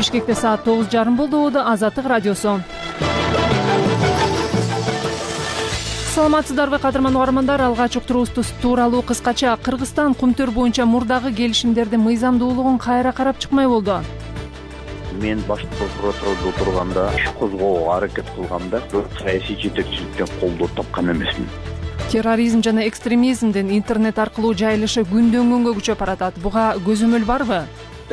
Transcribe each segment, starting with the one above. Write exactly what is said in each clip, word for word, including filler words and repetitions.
Бишкекте саат тогуз жарым болду. Азаттык радиосу. Саламатсыздарбы кадырман угармандар, алгач уктуруубуз тууралуу кыскача. Кыргызстан Кумтөр боюнча мурдагы келишимдердин мыйзамдуулугун кайра карап чыкмай болду. Мен башкы прокуратурада отурганда иш козгоого аракет кылганда саясий жетекчиликтен колдоо тапкан эмесмин. Терроризм жана экстремизмдин интернет аркылуу жайылышы күндөн күнгө күчөп баратат. Буга көзөмөл барбы?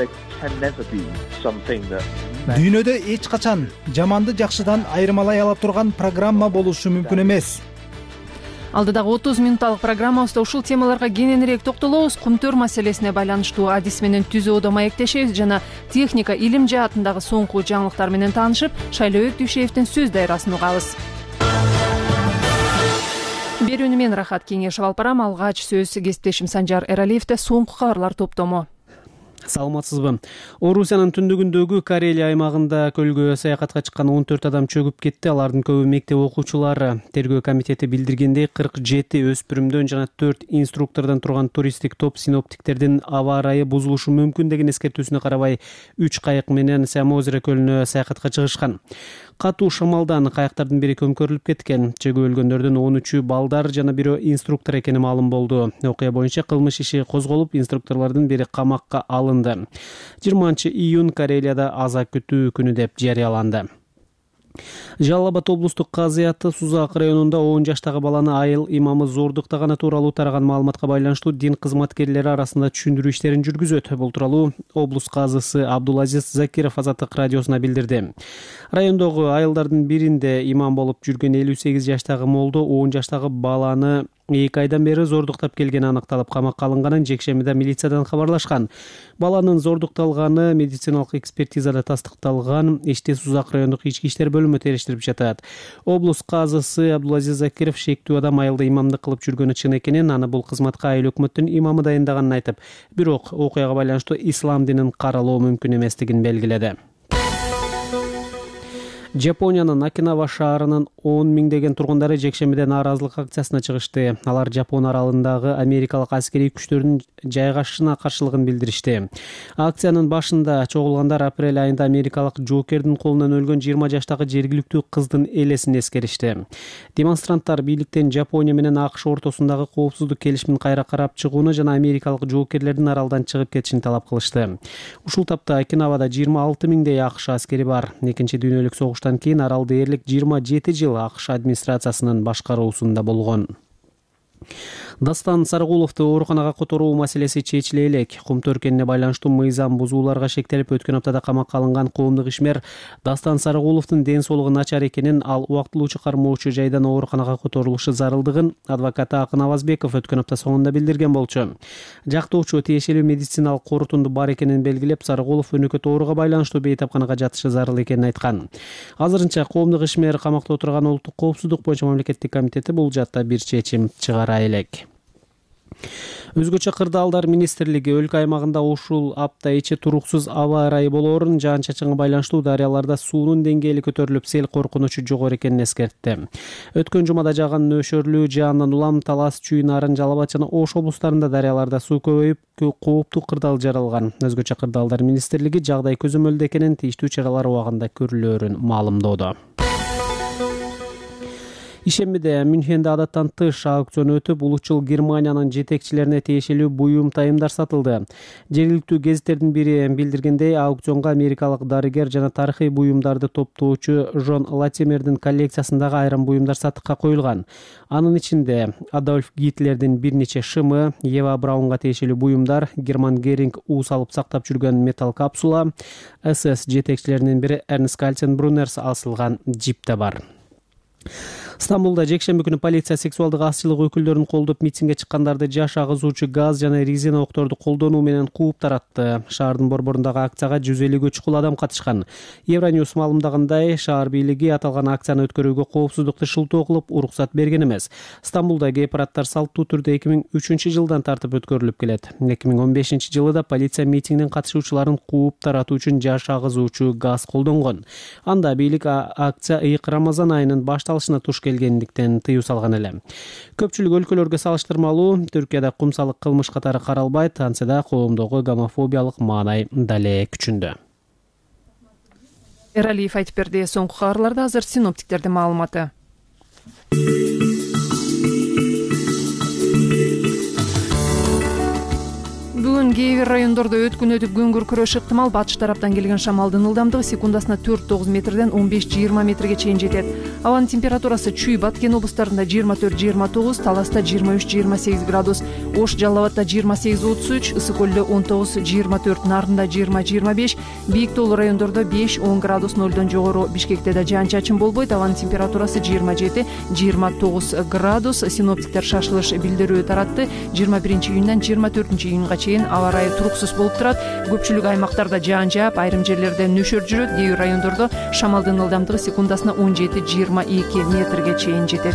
Дүйнөдө эч качан жаманды жакшыдан айырмалай ала турган программа болушу мүмкүн эмес. Алдыдагы отуз минутталык программабызда ушул темаларга кененирээк токтолобуз. Кумтөр маселесине байланыштуу адис менен түзүүдө маектешебиз жана техника, илим жаатындагы соңку жаңылыктар менен таанышып, Шайлообек Дүйшеевдин сөз дайрасын угабыз. Берүүнү мен Рахат Кеңешев алып барам. Алгач сөз кесиптешим Санжар Эралиевде. Соңку кабарлар топтому. Саламатсызбы. Орусиянын түндүгүндөгү Карелия аймагында көлгө саякатка чыккан он төрт адам чөгүп кетти. Алардын көбү мектеп окуучулары. Тергөө комитети билдиргендей, кырк жети өспүрүмдөн жана төрт инструктордон турган туристтик топ синоптиктердин аба ырайы бузулушу мүмкүн деген эскертүүсүнө карабай үч кайык менен Самозере көлүнө саякатка чыгышкан. Катуу шамалдан кайыктардын бири көмкөрүлүп кеткен. Чөгүп өлгөндөрдүн он үчү балдар жана бирөө инструктор экени маалым болду. Окуя боюнча кылмыш иши козголуп, инструкторлордун бири камакка алынды. жыйырманчы июнь Карелияда аза күтүү күнү деп жарыяланды. Жалал Абад облустук казыяты Сузак районунда он жаштагы баланы айыл имамы зордуктаганы тууралуу тараган маалыматка байланыштуу дин кызматкерлери арасында түшүндүрүү иштерин жүргүзөт. Бул тууралуу облус казысы Абдулазиз Закиров Азаттык радиосуна билдирди. Райондогу айылдардын биринде имам болуп жүргөн элүү сегиз жаштагы молдо он жаштагы баланы эки айдан бери зордуктап келгени аныкталып, камакка алынганын жекшемиде милициядан кабарлашкан. Баланын зордукталганы медициналык экспертизада тастыкталган. Ишти Сузак райондук ички иштер бөлүмү териштирип жатат. Облус казысы Абдулазиз Закиров шектүү адам айылда имамдык кылып жүргөнү чын экенин, аны бул кызматка айыл өкмөттүн имамы дайындаганын айтып, бирок окуяга байланыштуу ислам динин каралоо мүмкүн эместигин белгиледи. Жапониянын Окинава шаарынын он миңдеген тургундары жекшемиде нааразылык акциясына чыгышты. Алар Жапон аралындагы америкалык аскерий күчтөрдүн жайгашышына каршылыгын билдиришти. Акциянын башында чогулгандар апрель айында америкалык жоокердин колунан өлгөн жыйырма жаштагы жергиликтүү кыздын элесин эскеришти. Демонстранттар бийликтен Жапония менен АКШ ортосундагы коопсуздук келишимин кайра карап чыгууну жана америкалык жоокерлердин аралдан чыгып кетишин талап кылышты. Ушул тапта Окинавада жыйырма алты миңдей АКШ аскери бар. Экинчи дүйнөлүк согуштан кийин арал дээрлик жыйырма жети жыл АКШ администрациясынын башкаруусунда болгон. Дастан Сарыгуловду ооруканага которуу маселеси чечиле элек. Кумтөр кенине байланыштуу мыйзам бузууларга шектелип өткөн аптада камакка алынган коомдук ишмер Дастан Сарыгуловдун ден соолугу начар экенин, ал убактылуу чакырмоочу жайдан ооруканага которулушу зарылдыгын адвокаты Акын Авазбеков өткөн апта соңунда билдирген болчу. Жактоочу тиешелүү медициналык корутунду бар экенин белгилеп, Сарыгулов өнөкөт ооруга байланыштуу бейтапканага жатышы зарыл экенин айткан. Азырынча коомдук ишмер камакта отурган Улуттук коопсуздук боюнча мамлекеттик комитети бул жаатта бир чечим чыгара элек. Өзгөчө кырдаалдар министрлиги өлкө аймагында ушул апта ичи туруксуз аба ырайы болоорун, жаан-чачынга байланыштуу дарыяларда суунун деңгээли көтөрүлүп, сел коркунучу жогору экенин эскертти. Өткөн жумада жааган нөшөрлүү жаандан улам Талас, Чүй, Нарын, Жалал Абад жана Ош облустарында дарыяларда суу көбөйүп, кооптуу кырдаал жаралган. Өзгөчө кырдаалдар министрлиги жагдай көзөмөлдө экенин, тийиштүү чаралар убагында көрүлөөрүн маалымдоодо. Ишембиде Мюнхенде адаттан тыш аукцион өтүп, улутчул Германиянын жетекчилерине тиешелүү буюм тайымдар сатылды. Жергиликтүү гезиттердин бири билдиргендей, аукционга америкалык дарыгер жана тарыхый буюмдарды топтоочу Жон Латимердин коллекциясындагы айрым буюмдар сатыкка коюлган. Анын ичинде Адольф Гитлердин бир нече шымы, Ева Браунга тиешелүү буюмдар, Герман Геринг уус алып сактап жүргөн металл капсула, СС жетекчилеринин бири Эрнст Кальтенбруннер асылган джип да бар. Стамбулда жекшемби күнү полиция сексуалдык азчылык өкүлдөрүн колдоп митингге чыккандарды жаш агызуучу газ жана резина окторду колдонуу менен кууп таратты. Шаардын борборундагы акцияга жүз элүүгө чукул адам катышкан. Евроньюз маалымдагандай, шаар бийлиги аталган акцияны өткөрүүгө коопсуздукту шылтоо кылып уруксат берген эмес. Стамбулда гей парадтар салттуу түрдө эки миң үчүнчү жылдан тартып өткөрүлүп келет. эки миң он бешинчи жылы да полиция митингдин катышуучуларын кууп таратуу үчүн жаш агызуучу газ колдонгон. Анда бийлик акция ыйык Рамазан айынын башталышына туш келгендиктен тыюу салган эле. Көпчүлүк өлкөлөргө салыштырмалуу Түркияда кумсалык кылмыш катары каралбайт, антсе да коомдогу гомофобиялык маанай дале күчүндө. Эралиев айтып берди. Соңку кабарларда азыр синоптиктердин маалыматы. Бүгүн кээ бир райондордо өткүнөтүп күн күркүрөшү ыктымал. Батыш тараптан келген шамалдын ылдамдыгы секундасына төрт тогуз метрден он беш жыйырма метрге чейин жетет. Абанын температурасы Чүй, Баткен облустарында жыйырма төрт жыйырма тогуз, Таласта жыйырма үч жыйырма сегиз градус, Ош, Жалал Абадта жыйырма сегиз отуз үч, Ысык көлдө он тогуз жыйырма төрт, Нарында жыйырма жыйырма беш, бийик тоолуу райондордо беш он градус нолдон жогору. Бишкекте да жаан чачын болбойт. Абанын температурасы жыйырма жети жыйырма тогуз градус. Синоптиктер шашылыш билдирүү таратты. жыйырма биринчи июндан жыйырма төртүнчү июнга чейин аба ырайы туруксуз болуп турат. Көпчүлүк аймактарда жаан жаап, айрым жерлерде нөшөр жүрөт. Кээ бир райондордо шамалдын ылдамдыгы секундасына он жети жыйырма эки метрге чейин жетет.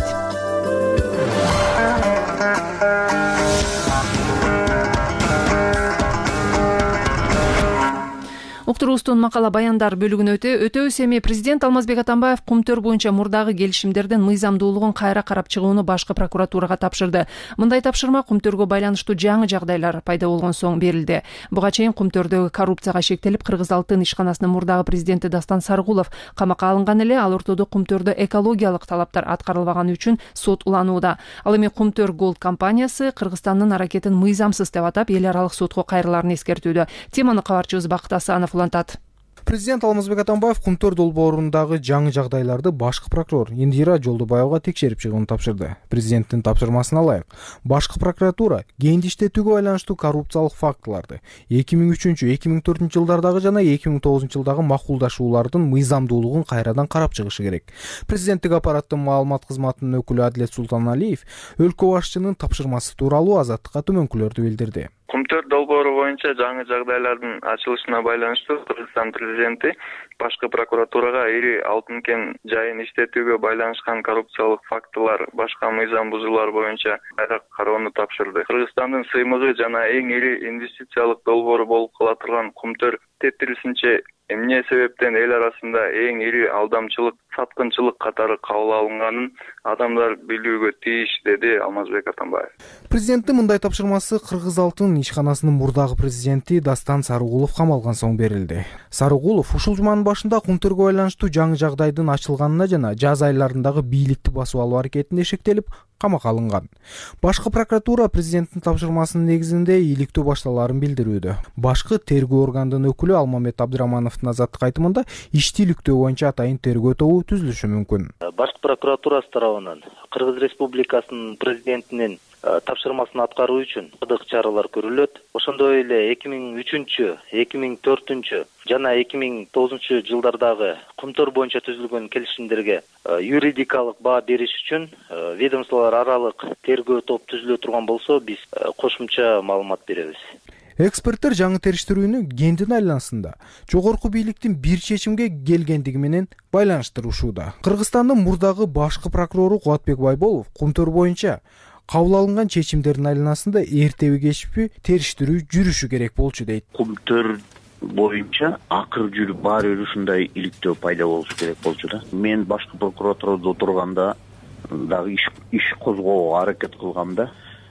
Уктуруубуздун макала баяндар бөлүгүнө өтөбүз. Эми президент Алмазбек Атамбаев Кумтөр боюнча мурдагы келишимдердин мыйзамдуулугун кайра карап чыгууну башкы прокуратурага тапшырды. Мындай тапшырма Кумтөргө байланыштуу жаңы жагдайлар пайда болгон соң берилди. Буга чейин Кумтөрдөгү коррупцияга шектелип, Кыргыз Алтын ишканасынын мурдагы президенти Дастан Сарыгулов камакка алынган эле. Ал ортодо Кумтөрдө экологиялык талаптар аткарылбаганы үчүн сот уланууда. Ал эми Кумтөр Голд компаниясы Кыргызстандын аракетин мыйзамсыз деп атап, эл аралык сотко кайрыларын эскертүүдө. Теманы кабарчыбыз Бакыт Асанов улантат. Президент Алмазбек Атамбаев Кумтөр долбоорундагы жаңы жагдайларды башкы прокурор Индира Жолдубаевга текшерип чыгууну тапшырды. Президенттин тапшырмасына ылайык, башкы прокуратура кенди иштетүүгө байланыштуу коррупциялык фактыларды эки миң үчүнчү эки миң төртүнчү жылдардагы жана эки миң тогузунчу жылдагы макулдашуулардын мыйзамдуулугун кайрадан карап чыгышы керек. Президенттик аппараттын маалымат кызматынын өкүлү Адилет Султаналиев өлкө башчынын тапшырмасы тууралуу Азаттыкка төмөнкүлөрдү билдирди. Кумтөр долбоору боюнча жаңы жагдайлардын ачылышына байланыштуу Кыргызстан президенти башкы прокуратурага ири алтын кен жайын иштетүүгө байланышкан коррупциялык фактылар, башка мыйзам бузуулар боюнча кайра кароону тапшырды. Кыргызстандын сыймыгы жана эң ири инвестициялык долбоору болуп кала турган Кумтөр тетирисинче эмне себептен эл арасында эң ири алдамчылык, саткынчылык катары кабыл алынганын адамдар билүүгө тийиш, деди Алмазбек Атамбаев. Президенттин мындай тапшырмасы Кыргыз Алтын ишканасынын мурдагы президенти Дастан Сарыгулов камалган соң берилди. Сарыгулов ушул жуманын башында Кумтөргө байланыштуу жаңы жагдайдын ачылганына жана жаз айларындагы бийликти басып алуу аракетинде шектелип, камакка алынган. Башкы прокуратура президенттин тапшырмасынын негизинде иликтөө башталарын билдирүүдө. Башкы тергөө органдын өкүлү Алмамет Абдырамановдун Азаттык айтымында ишти иликтөө боюнча атайын тергөө тобу түзүлүшү мүмкүн. Башкы прокуратурасы тарабынан Кыргыз Республикасынын президентинин тапшырмасын аткаруу үчүн ырдык чаралар көрүлөт. Ошондой эле эки миң үчүнчү, эки миң төртүнчү жана эки миң тогузунчу жылдардагы Кумтөр боюнча түзүлгөн келишимдерге юридикалык баа бериш үчүн ведомстволор аралык тергөө топ түзүлө турган болсо, биз кошумча маалымат беребиз. Эксперттер жаңы териштирүүнү кендин айланасында жогорку бийликтин бир чечимге келгендиги менен байланыштырышууда. Кыргызстандын мурдагы башкы прокурору Кубатбек Байболов Кумтөр боюнча кабыл алынган чечимдердин айланасында эртеби кечпи териштирүү жүрүшү керек болчу дейт. Кумтөр боюнча акыр жүрүп баары ушундай иликтөө пайда болушу керек болчу да. Мен башкы прокуратурада отурганда дагы иш, иш козгоого аракет кылгамда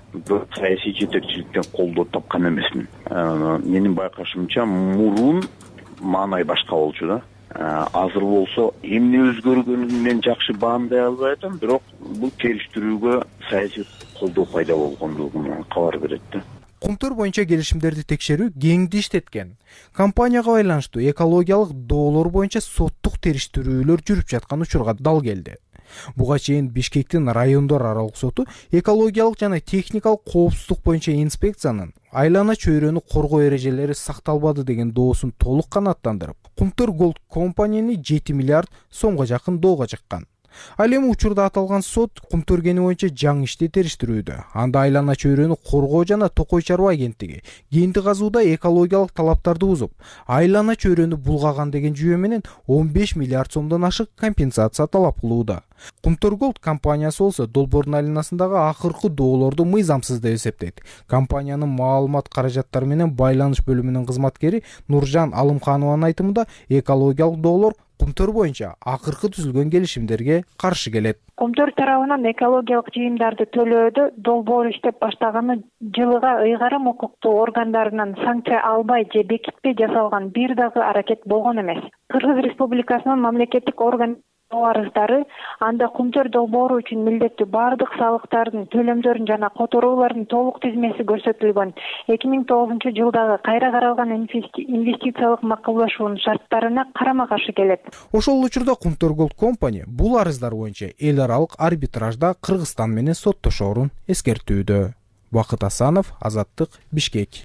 саясий жетекчиликтен колдоо тапкан эмесмин. Менин байкашымча мурун маанай башка болчу да. Азыр болсо эмне өзгөргөнүн мен жакшы баамдай албай атам, бирок бул териштирүүгө саясий колдоо пайда болгондугун кабар берет да. Кумтөр боюнча келишимдерди текшерүү кеңди иштеткен. Компанияга байланыштуу экологиялык доолор боюнча соттук териштирүүлөр жүрүп жаткан учурга дал келди. Буга чейин Бишкектин райондор аралык соту экологиялык жана техникалык коопсуздук боюнча инспекциянын айлана чөйрөнү коргоо эрежелери сакталбады деген доосун толук канааттандырып, Кумтөр Голд компанияны жети миллиард сомго жакын доого чыккан. Ал эми учурда аталган сот Кумтөр кени боюнча жаңы ишти териштирүүдө. Анда айлана чөйрөнү коргоо жана Токой чарба агенттиги кенди казууда экологиялык талаптарды бузуп, айлана чөйрөнү булгаган деген жүйө менен он беш миллиард сомдон ашык компенсация талап кылууда. Кумтөр Голд компаниясы болсо долбоордун айланасындагы акыркы доолорду мыйзамсыз деп эсептейт. Компаниянын маалымат каражаттары менен байланыш бөлүмүнүн кызматкери Нуржан Алымханованын айтымында экологиялык доолор Кумтөр боюнча акыркы түзүлгөн келишимдерге каршы келет. Кумтөр тарабынан экологиялык жыйымдарды төлөөдө долбоор иштеп баштаганы жылыга ыйгарым укуктуу органдарынан санкция албай же бекитпей жасалган бир дагы аракет болгон эмес. Кыргыз Республикасынын мамлекеттик орган арыздары анда кумтөр долбоору үчүн милдеттүү баардык салыктардын, төлөмдөрдүн жана которуулардын толук тизмеси көрсөтүлгөн эки миң тогузунчу жылдагы кайра каралган инвестициялык макулдашуунун шарттарына карама каршы келет. Ошол учурда Кумтөр Gold Company бул арыздар боюнча эл аралык арбитражда Кыргызстан менен соттошоорун эскертүүдө. Бакыт Асанов, Азаттык, Бишкек.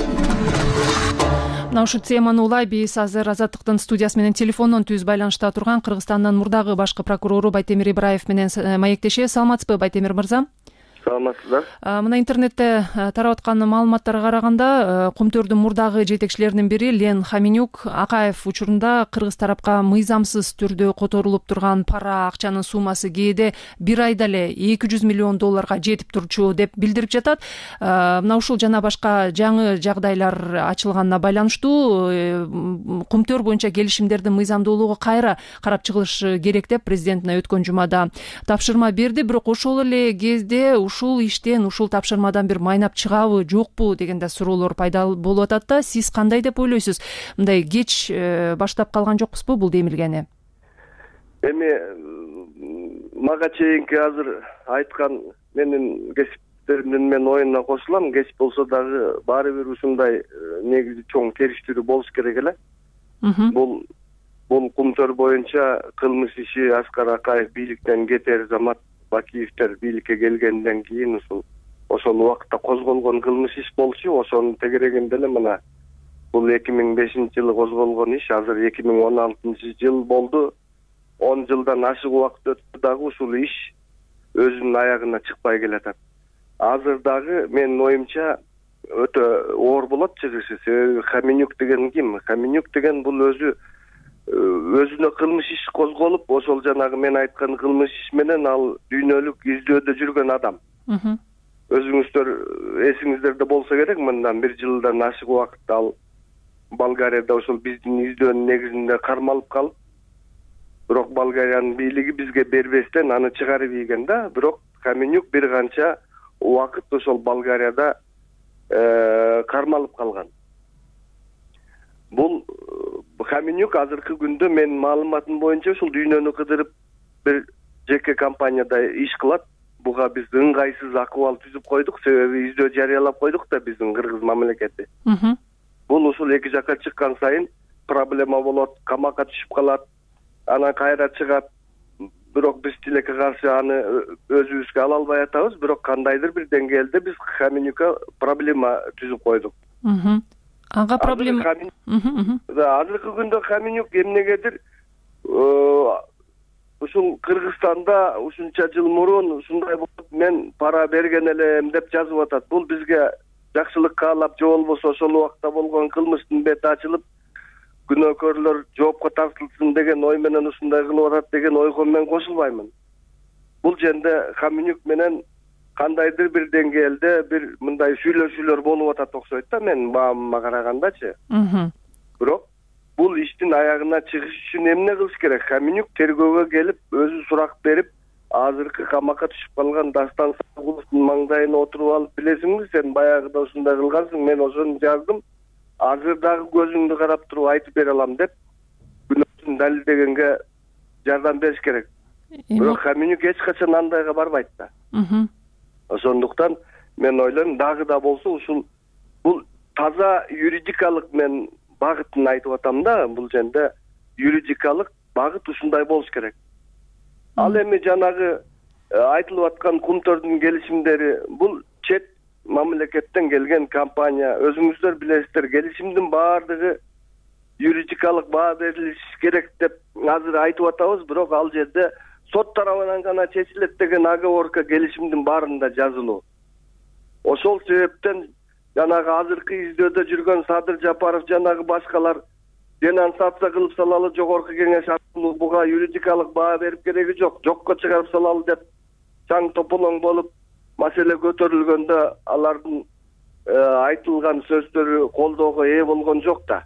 Мына ушул теманы улай биз азыр Азаттыктын студиясы менен телефондон түз байланышта турган Кыргызстандын мурдагы башкы прокурору Байтемир Ибраев менен маектешебиз. Саламатсызбы, Байтемир мырза? Саламатсыздар. Мына интернетте тарап аткан маалыматтарга караганда, Кумтөрдүн мурдагы жетекчилеринин бири Лен Хаменюк Акаев учурунда кыргыз тарапка мыйзамсыз түрдө которулуп турган пара акчанын суммасы кээде бир айда эле эки жүз миллион долларга жетип турчу деп билдирип жатат. Мына ушул жана башка жаңы жагдайлар ачылганына байланыштуу Кумтөр боюнча келишимдердин мыйзамдуулугу кайра карап чыгылышы керек деп президентине өткөн жумада тапшырма берди. Бирок ошол эле кезде ушул иштен, ушул тапшырмадан бир майнап чыгабы, жокпу дегенде суроолор пайда болуп атат да. Сиз кандай деп ойлойсуз? Мындай кеч баштап калган жокпузбу бул демилгени? Эми мага чейинки азыр айткан менин кесиптеримдин мен оюнуна кошулам. Кеч болсо дагы баары бир ушундай негизи чоң териштирүү болуш керек эле. Бул бул Кумтөр боюнча кылмыш иши Аскар Акаев бийликтен кетер замат Бакиевтер бийликке келгенден кийин ушул ошол убакытта козголгон кылмыш иш болчу. Ошонун тегерегинде эле мына бул эки миң бешинчи жылы козголгон иш азыр эки миң он алтынчы жыл болду. он жылдан ашык убакыт өттү дагы ушул иш өзүнүн аягына чыкпай келатат. Азыр дагы менин оюмча өтө оор болот чыгышы. Себеби Хаменюк деген ким? Хаменюк деген бул өзү өзүнө кылмыш иш козголуп, ошол жанагы мен айткан кылмыш иш менен ал дүйнөлүк издөөдө жүргөн адам. Өзүңүздөр эсиңиздерде болсо керек, мындан бир жылдан ашык убакытта ал Болгарияда ошол биздин издөөнүн негизинде кармалып калып, бирок Болгариянын бийлиги бизге бербестен аны чыгарып ийген да. Бирок Хаменюк бир канча убакыт ошол Болгарияда кармалып калган. Бул Хаменюк азыркы күндө менин маалыматым боюнча ушул дүйнөнү кыдырып бир жеке компанияда иш кылат. Буга биз ыңгайсыз акыбал түзүп койдук, себеби издөө жарыялап койдук да биздин Кыргыз мамлекети. Бул ушул эки жакка чыккан сайын проблема болот, камакка түшүп калат, анан кайра чыгат. Бирок биз тилекке каршы аны өзүбүзгө ала албай атабыз, бирок кандайдыр бир деңгээлде биз Хаменюкка проблема түзүп койдук. Ага проблема. Азыркы күндө Хаменюк эмнегедир ушул Кыргызстанда ушунча жыл мурун ушундай болуп мен пара берген элем деп жазып атат. Бул бизге жакшылык каалап, же болбосо ошол убакта болгон кылмыштын бети ачылып, күнөөкөрлөр жоопко тартылсын деген ой менен ушундай кылып атат деген ойго мен кошулбаймын. Бул жерде Хаменюк менен кандайдыр бир деңгээлде бир мындай сүйлөшүүлөр болуп атат окшойт да менин баамыма карагандачы. Бирок бул иштин аягына чыгыш үчүн эмне кылыш керек? Хаменюк тергөөгө келип, өзү сурак берип, азыркы камакка түшүп калган Дастан Сагуловдун маңдайына отуруп алып, билесиңби, сен баягыда ушундай кылгансың, мен ошону жаздым. Азыр дагы көзүңдү карап туруп айтып бере алам деп күнөөсүн далилдегенге жардам бериш керек. Бирок Хаменюк эч качан андайга барбайт да. Ошондуктан мен ойлойм, дагы да болсо ушул бул таза юридикалык мен багытын айтып атам да, бул жерде юридикалык багыт ушундай болуш керек. Ал эми жанагы айтылып аткан Кумтөрдүн келишимдери бул чет мамлекеттен келген компания. Өзүңүздөр билесиздер, келишимдин баардыгы юридикалык баа берилиш керек деп азыр айтып атабыз, бирок ал жерде сот тарабынан гана чечилет деген оговорка келишимдин баарында жазылуу. Ошол себептен жанагы азыркы издөөдө жүргөн Садыр Жапаров жанагы башкалар денонсация кылып салалы, жогорку кеңеш аркылуу буга юридикалык баа берип кереги жок, жокко чыгарып салалы деп чаң тополоң болуп маселе көтөрүлгөндө алардын айтылган сөздөрү колдоого ээ болгон жок да.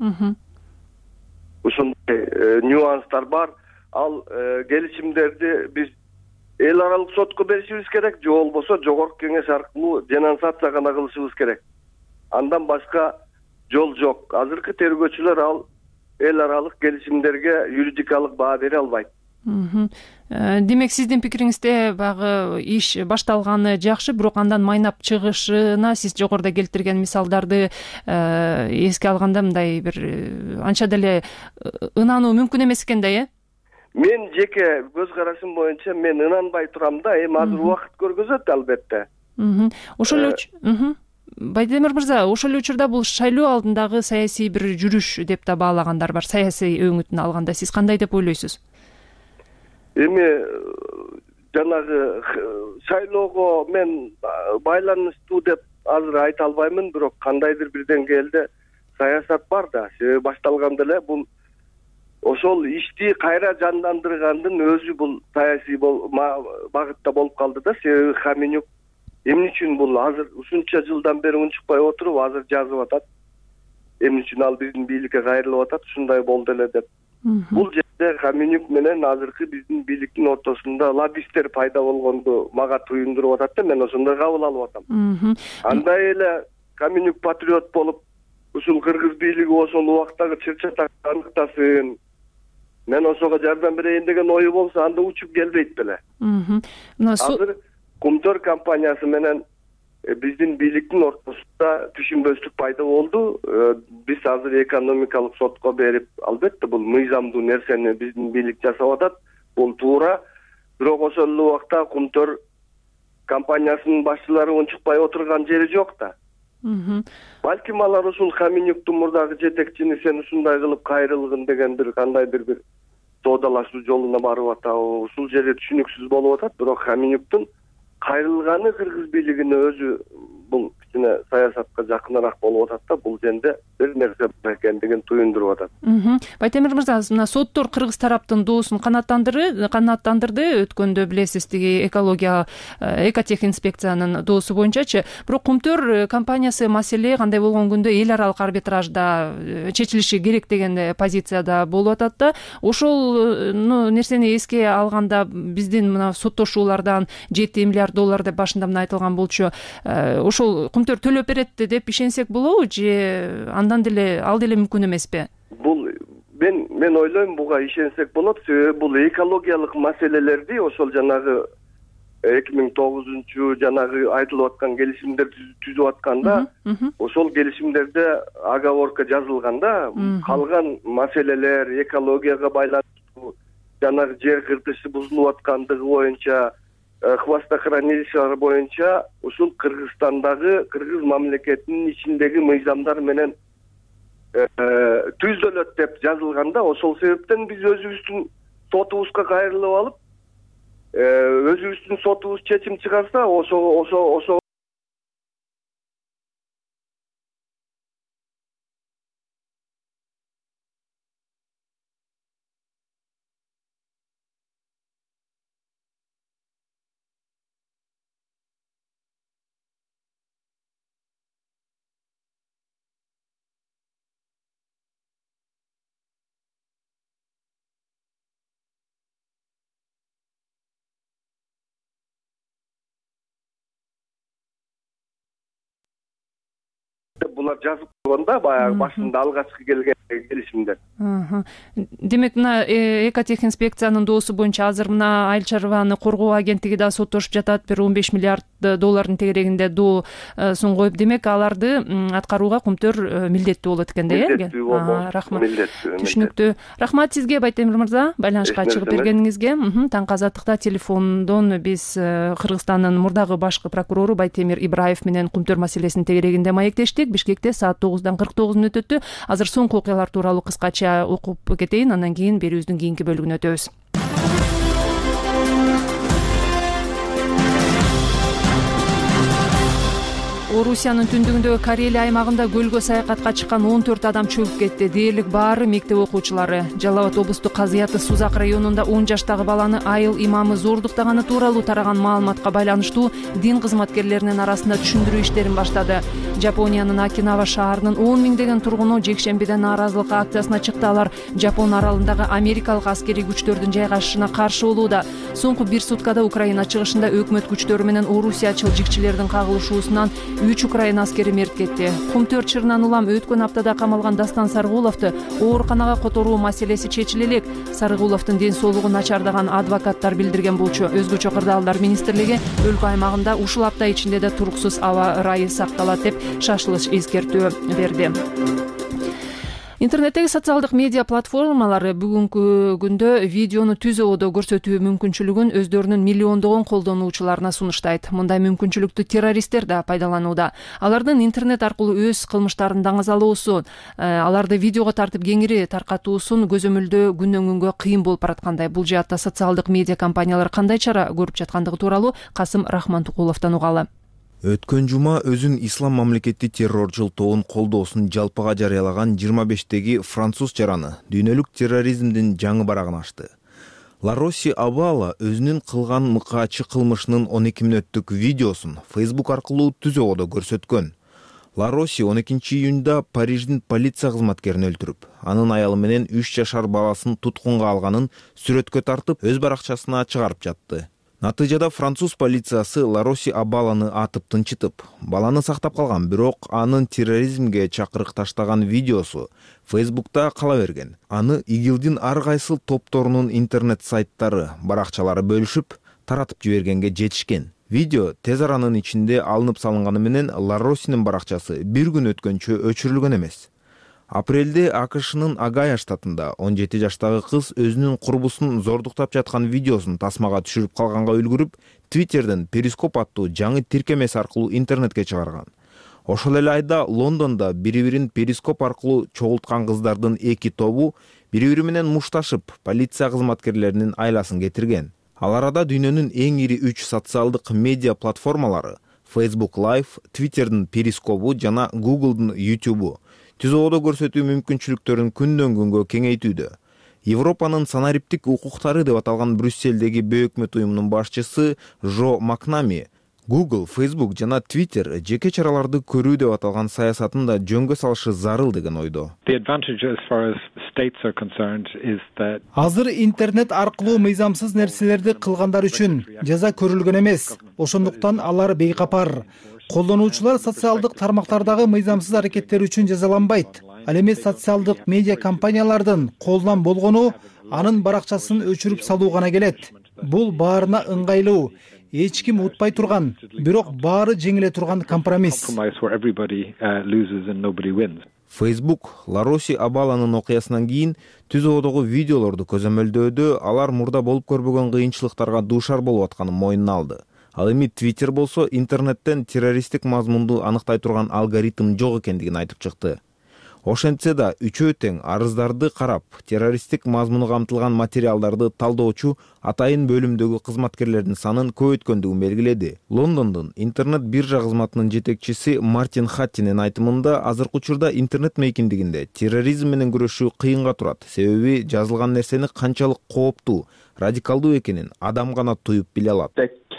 Ушундай нюанстар бар. Ал келишимдерди биз эл аралык сотко беришибиз керек, же болбосо жогорку кеңеш аркылуу денонсация гана кылышыбыз керек. Андан башка жол жок. Азыркы тергөөчүлөр ал эл аралык келишимдерге юридикалык баа бере албайт. Демек сиздин пикириңизде баягы иш башталганы жакшы, бирок андан майнап чыгышына сиз жогоруда келтирген мисалдарды эске алганда мындай бир анча деле ынануу мүмкүн эмес экендей, э? Мен жеке көз карашым боюнча мен ынанбай турам да, эми азыр убакыт көргөзөт албетте. Ошол эле Байтемир мырза, ошол учурда бул шайлоо алдындагы саясий бир жүрүш деп да баалагандар бар. Саясий өңүтүн алганда сиз кандай деп ойлойсуз? Эми жанагы шайлоого мен байланыштуу деп азыр айта албаймын, бирок кандайдыр бир деңгээлде саясат бар да. Себеби башталганда эле бул ошол ишти кайра жандандыргандын өзү бул саясий багытта болуп калды да. Себеби Хаменюк эмне үчүн бул азыр ушунча жылдан бери унчукпай отуруп азыр жазып атат. Эмне үчүн ал биздин бийликке кайрылып атат, ушундай болду эле деп. Бул жерде Хаменюк менен азыркы биздин бийликтин ортосунда лоббисттер пайда болгонду мага туюндуруп атат да, мен ошондой кабыл алып атам. Андай эле Хаменюк патриот болуп, ушул кыргыз бийлиги ошол убактагы чыр-чатакты аныктасын, мен ошого жардам берейин деген ою болсо, анда учуп келбейт беле. Азыр Кумтөр компаниясы менен биздин бийликтин ортосунда түшүнбөстүк пайда болду. Биз азыр экономикалык сотко берип, албетте бул мыйзамдуу нерсени биздин бийлик жасап атат, бул туура. Бирок ошол эле убакта Кумтөр компаниясынын башчылары унчукпай отурган жери жок да. Балким алар ушул Хаменюктун мурдагы жетекчини сен ушундай кылып кайрылгын деген бир кандайдыр бир соодалашуу жолуна барып атабы, ушул жерде түшүнүксүз болуп атат. Бирок Хаменюктун кайрылганы кыргыз бийлигине өзү бул кичине саясатка жакыныраак болуп атат да, бул жерде бир нерсе бар экендигин туюндуруп атат. Байтемир мырза, мына соттор кыргыз тараптын доосун канааттандырды, канааттандырды. Өткөндө билесиз, тиги экология, экотех инспекциянын доосу боюнчачы. Бирок Кумтөр компаниясы маселе кандай болгон күндө эл аралык арбитражда чечилиши керек деген позицияда болуп атат да. Ошол нерсени эске алганда биздин мына соттошуулардан жети миллиард доллар деп башында мына айтылган болчу. Ошол Кумтөр төлөп берет деп ишенсек болобу же андан деле ал деле мүмкүн эмеспи? Бул мен мен ойлойм буга ишенсек болот. Себеби бул экологиялык маселелерди ошол жанагы эки миң тогузунчу жанагы айтылып аткан келишимдерди түзүп атканда, ошол келишимдерде оговорка жазылганда, калган маселелер экологияга байланыштуу, жанагы жер кыртышы бузулуп аткандыгы боюнча, хвостохранилищелер боюнча ушул Кыргызстандагы, кыргыз мамлекетинин ичиндеги мыйзамдар менен түзөлөт деп жазылганда, ошол себептен биз өзүбүздүн сотубузга кайрылып алып, өзүбүздүн сотубуз чечим чыгарса, ошо ошо ошо булар жазып койгонда, баягы башында алгачкы келген келишимдер. Демек, мына экотех инспекциянын доосу боюнча азыр мына айыл чарбаны коргоо агенттиги да соттошуп жатат, бир он беш миллиард доллардын тегерегинде доосун коюп, демек аларды аткарууга Кумтөр милдеттүү болот экен да, э? Рахмат. Түшүнүктүү. Рахмат сизге, Байтемир мырза, байланышка чыгып бергениңизге. Таңкы азаттыкта телефондон биз Кыргызстандын мурдагы башкы прокурору Байтемир Ибраев менен Кумтөр маселесинин тегерегинде маектештик. Бишкекте саат тогуздан кырк тогуз мүнөт өттү. Азыр соңку окуялар тууралуу кыскача окуп кетейин, андан кийин берүүбүздүн кийинки бөлүгүнө өтөбүз. Орусиянын түндүгүндөгү Карелия аймагында көлгө саякатка чыккан он төрт адам чөгүп кетти. Дээрлик баары мектеп окуучулары. Жалал Абад облустук Казыяты Сузак районунда он жаштагы баланы айыл имамы зордуктаганы тууралуу тараган маалыматка байланыштуу дин кызматкерлеринин арасында түшүндүрүү иштерин баштады. Жапониянын Окинава шаарынын он миңдеген тургуну жекшембиде нааразылык акциясына чыкты. Алар Жапон аралындагы америкалык аскерий күчтөрдүн жайгашышына каршы болууда. Соңку бир суткада Украина чыгышында өкмөт күчтөрү менен орусиячыл жигчилердин кагылышуусунан үч украин аскери мерт кетти. Кум төрт чырынан улам өткөн аптада камалган Дастан Сарыгуловду ооруканага которуу маселеси чечиле элек. Сарыгуловдун ден соолугу начардаган адвокаттар билдирген болчу. Өзгөчө Кырдаалдар министрлиги өлкө аймагында ушул апта ичинде да туруксуз аба ырайы сакталат деп шашылыш эскертүү берди. Интернеттеги социалдык медиа платформалары бүгүнкү күндө видеону түз ободо көрсөтүү мүмкүнчүлүгүн өздөрүнүн миллиондогон колдонуучуларына сунуштайт. Мындай мүмкүнчүлүктү террористтер да пайдаланууда. Алардын интернет аркылуу өз кылмыштарын даңазалоосун, аларды видеого тартып кеңири таркатуусун көзөмөлдөө күндөн күнгө кыйын болуп бараткандай. Бул жаатта социалдык медиа компаниялар кандай чара көрүп жаткандыгы тууралуу Касым Рахмантукуловдон угалы. Өткөн жума өзүн ислам мамлекети террорчул тобун колдоосун жалпыга жарыялаган жыйырма бештеги француз жараны дүйнөлүк терроризмдин жаңы барагын ачты. Лароси Абала өзүнүн кылган мыкаачы кылмышынын он эки мүнөттүк видеосун Facebook аркылуу түз ободо көрсөткөн. Лароси он экинчи июнда Париждин полиция кызматкерин өлтүрүп, анын аялы менен үч жашар баласын туткунга алганын сүрөткө тартып, өз баракчасына чыгарып жатты. Натыйжада француз полициясы Лароси Абаланы атып тынчытып, баланы сактап калган, бирок анын терроризмге чакырык таштаган видеосу Facebook'та кала берген. Аны ИГИЛдин ар кайсыл топторунун интернет сайттары, баракчалары бөлүшүп, таратып жибергенге жетишкен. Видео тез аранын ичинде алынып салынганы менен Ларосинин баракчасы бир күн өткөнчө өчүрүлгөн эмес. Апрелде АКШнын Огайо штатында он жети жаштагы кыз өзүнүн курбусун зордуктап жаткан видеосун тасмага түшүрүп калганга үлгүрүп, Twitter'ден Перископ аттуу жаңы тиркемеси аркылуу интернетке чыгарган. Ошол эле айда Лондондо бири-бирин Перископ аркылуу чогулткан кыздардын эки тобу бири-бири менен мушташып, полиция кызматкерлеринин айласын кетирген. Ал арада дүйнөнүн эң ири үч социалдык медиа платформалары Facebook Live, Twitter'дын Перископу жана Google'дун YouTube'у түз ободо көрсөтүү мүмкүнчүлүктөрүн күндөн күнгө кеңейтүүдө. Европанын санариптик укуктары деп аталган Брюсселдеги бейөкмөт уюмунун башчысы Жо Макнами Google, Facebook жана Twitter жеке чараларды көрүү деп аталган саясатын да жөнгө салышы зарыл деген ойдо. Азыр интернет аркылуу мыйзамсыз нерселерди кылгандар үчүн жаза көрүлгөн эмес. Ошондуктан алар бейкапар. Колдонуучулар социалдык тармактардагы мыйзамсыз аракеттер үчүн жазаланбайт. Ал эми социалдык медиа компаниялардын колунан болгону анын баракчасын өчүрүп салуу гана келет. Бул баарына ыңгайлуу, эч ким утпай турган, бирок баары жеңиле турган компромисс. Facebook Лароси Абаланын окуясынан кийин түз ободогу видеолорду көзөмөлдөөдө алар мурда болуп көрбөгөн кыйынчылыктарга дуушар болуп атканын мойнуна алды. Ал эми Twitter болсо интернеттен террористтик мазмунду аныктай турган алгоритм жок экендигин айтып чыкты. Ошентсе да үчөө тең арыздарды карап, террористтик мазмуну камтылган материалдарды талдоочу атайын бөлүмдөгү кызматкерлердин санын көбөйткөндүгүн белгиледи. Лондондун интернет биржа кызматынын жетекчиси Мартин Хаттинин айтымында азыркы учурда интернет мейкиндигинде терроризм менен күрөшүү кыйынга турат. Себеби жазылган нерсени канчалык кооптуу, радикалдуу экенин адам гана туюп биле алат.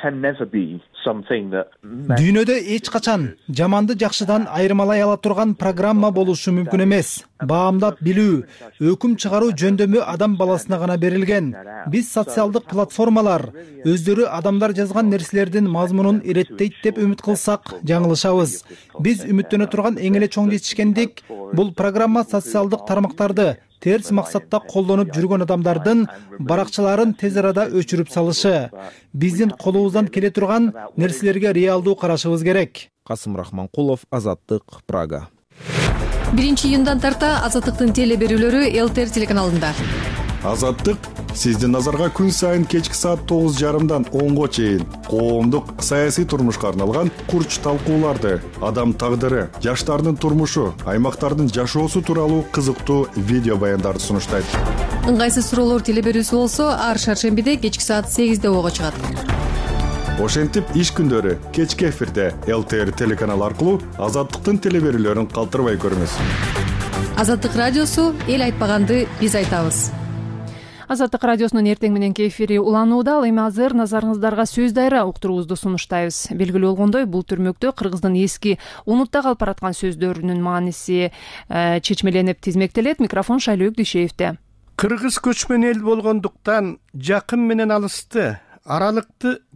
Дүйнөдө эч качан жаманды жакшыдан айырмалай ала турган программа болушу мүмкүн эмес. Баамдап билүү, өкүм чыгаруу жөндөмү адам баласына гана берилген. Биз социалдык платформалар өздөрү адамдар жазган нерселердин мазмунун иреттейт деп үмүт кылсак, жаңылышабыз. Биз үмүттөнө турган эң эле чоң жетишкендик бул программа социалдык тармактарды терс максатта колдонуп жүргөн адамдардын баракчаларын тез арада өчүрүп салышы. Биздин колубуздан келе турган нерселерге реалдуу карашыбыз керек. Касым Рахманкулов, Азаттык, Прага. биринчи июндан тарта Азаттыктын теле берүүлөрү ЛТР телеканалында. Азаттык сиздин назарга күн сайын кечки саат тогуз жарымдан онго чейин коомдук саясий турмушка арналган курч талкууларды, адам тагдыры, жаштардын турмушу, аймактардын жашоосу тууралуу кызыктуу видео баяндарды сунуштайт. Ыңгайсыз суроолор теле берүүсү болсо ар шаршембиде кечки саат сегизде ого чыгат. Ошентип иш күндөрү кечки эфирде ЛТР телеканалы аркылуу Азаттыктын теле берүүлөрүн калтырбай көрүңүз. Азаттык радиосу эл айтпаганды биз айтабыз. Азаттык радиосунун эртең мененки эфири уланууда. Ал эми азыр назарыңыздарга сөз дайра уктуруубузду сунуштайбыз. Белгилүү болгондой, бул түрмөктө кыргыздын эски унутта калып бараткан сөздөрүнүн мааниси чечмеленип тизмектелет. Микрофон Шайлөөк Дүйшеевде. Кыргыз көчмөн эл болгондуктан жакын менен алысты, аралыкты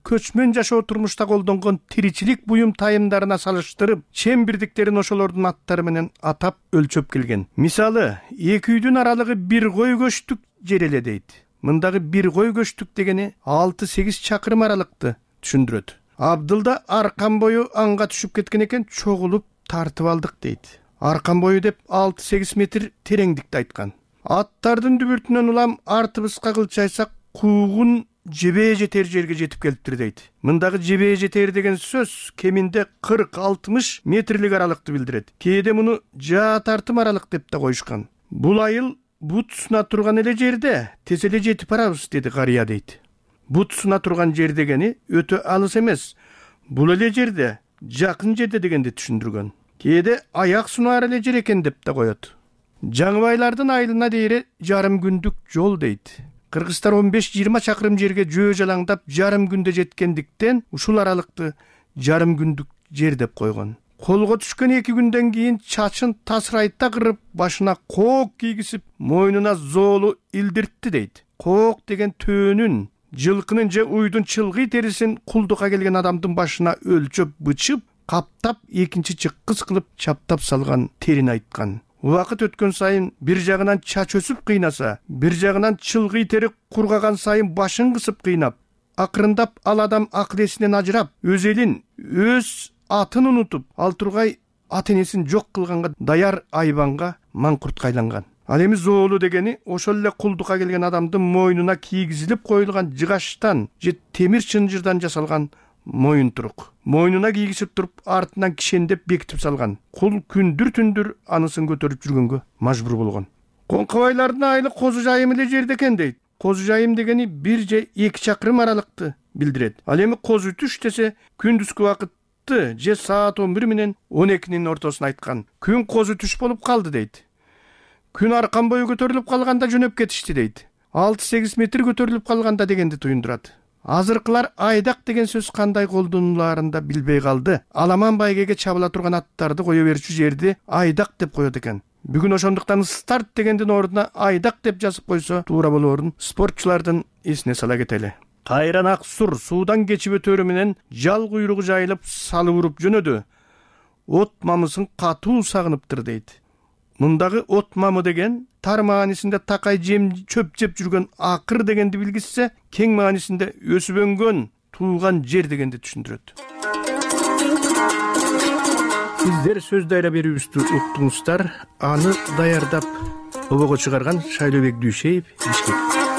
көчмөн жашоо турмушта колдонгон тиричилик буюм тайымдарына салыштырып чем бирдиктерин ошолордун аттары менен атап өлчөп келген. Мисалы, эки үйдүн аралыгы бир кой көчтүк жер эле дейт. Мындагы бир кой көчтүк дегени алты сегиз чакырым аралыкты түшүндүрөт. Абдылда аркан бою анга түшүп кеткен экен, чогулуп тартып алдык дейт. Аркан бою деп алты сегиз метр тереңдикти айткан. Аттардын дүбүртүнөн улам артыбызга кылчайсак куугун жебе жетер жерге жетип келиптир дейт. Мындагы жебе жетер деген сөз кеминде кырк алтымыш метрлик аралыкты билдирет. Кээде муну жаа тартым аралык деп да коюшкан. Бул айыл бут суна турган эле жерде тез эле жетип барабыз деди карыя дейт. Бут суна турган жер дегени өтө алыс эмес. Бул эле жерде, жакын жерде дегенди түшүндүргөн. Кээде аяк сунаар эле жер экен деп да коет. Жаңыбайлардын айылына дейре жарым күндүк жол дейт. Кыргыздар он беш жыйырма чакырым жерге жөө жалаңдап жарым күндө жеткендиктен ушул аралыкты жарым күндүк жер деп койгон. Колго түшкөн эки күндөн кийин чачын тасырайта кырып, башына коок кийгизип, мойнуна зоолу илдиртти дейт. Коок деген төөнүн, жылкынын же уйдун чылгый терисин кулдукка келген адамдын башына өлчөп бычып, каптап экинчи чыккыс кылып чаптап салган терин айткан. Убакыт өткөн сайын бир жагынан чач өсүп кыйнаса, бир жагынан чылгый тери кургаган сайын башын кысып кыйнап, акырындап ал адам акыл эсинен ажырап, өз элин, өз атын унутуп, ал тургай ата энесин жок кылганга даяр айбанга маңкуртка айланган. Ал эми зоолу дегени ошол эле кулдукка келген адамдын мойнуна кийгизилип коюлган жыгаштан же темир чынжырдан жасалган моюн турук. Мойнуна кийгизип туруп, артынан кишендеп бекитип салган. Кул күндүр түндүр анысын көтөрүп жүргөнгө мажбур болгон. Коңкобайлардын айылы Козу Жайым эле жерде экен дейт. Козу Жайым дегени бир же эки чакырым аралыкты билдирет. Ал эми козу түш десе, күндүзгү убакытты же саат он бир менен он экинин ортосун айткан. Күн козу түш болуп калды дейт. Күн аркан бою көтөрүлүп калганда жөнөп кетишти дейт. алты сегиз метр көтөрүлүп калганда дегенди туюндурат. Азыркылар айдак деген сөз кандай колдонуларын да билбей калды. Аламан байгеге чабыла турган аттарды кое берчү жерди айдак деп коет экен. Бүгүн ошондуктан старт дегендин ордуна айдак деп жазып койсо туура болоорун спортчулардын эсине сала кетели. Кайран ак сур суудан кечип өтөрү менен жал куйругу жайылып салып уруп жөнөдү. От мамысын катуу сагыныптыр дейт. Мындагы от мамы деген тар маанисинде такай жем чөп жеп жүргөн акыр дегенди билгизсе, кең маанисинде өсүп өнгөн туулган жер дегенди түшүндүрөт. Сиздер сөз дайра берүүбүздү уктуңуздар. Аны даярдап обого чыгарган Шайлообек Дүйшеев, Бишкек.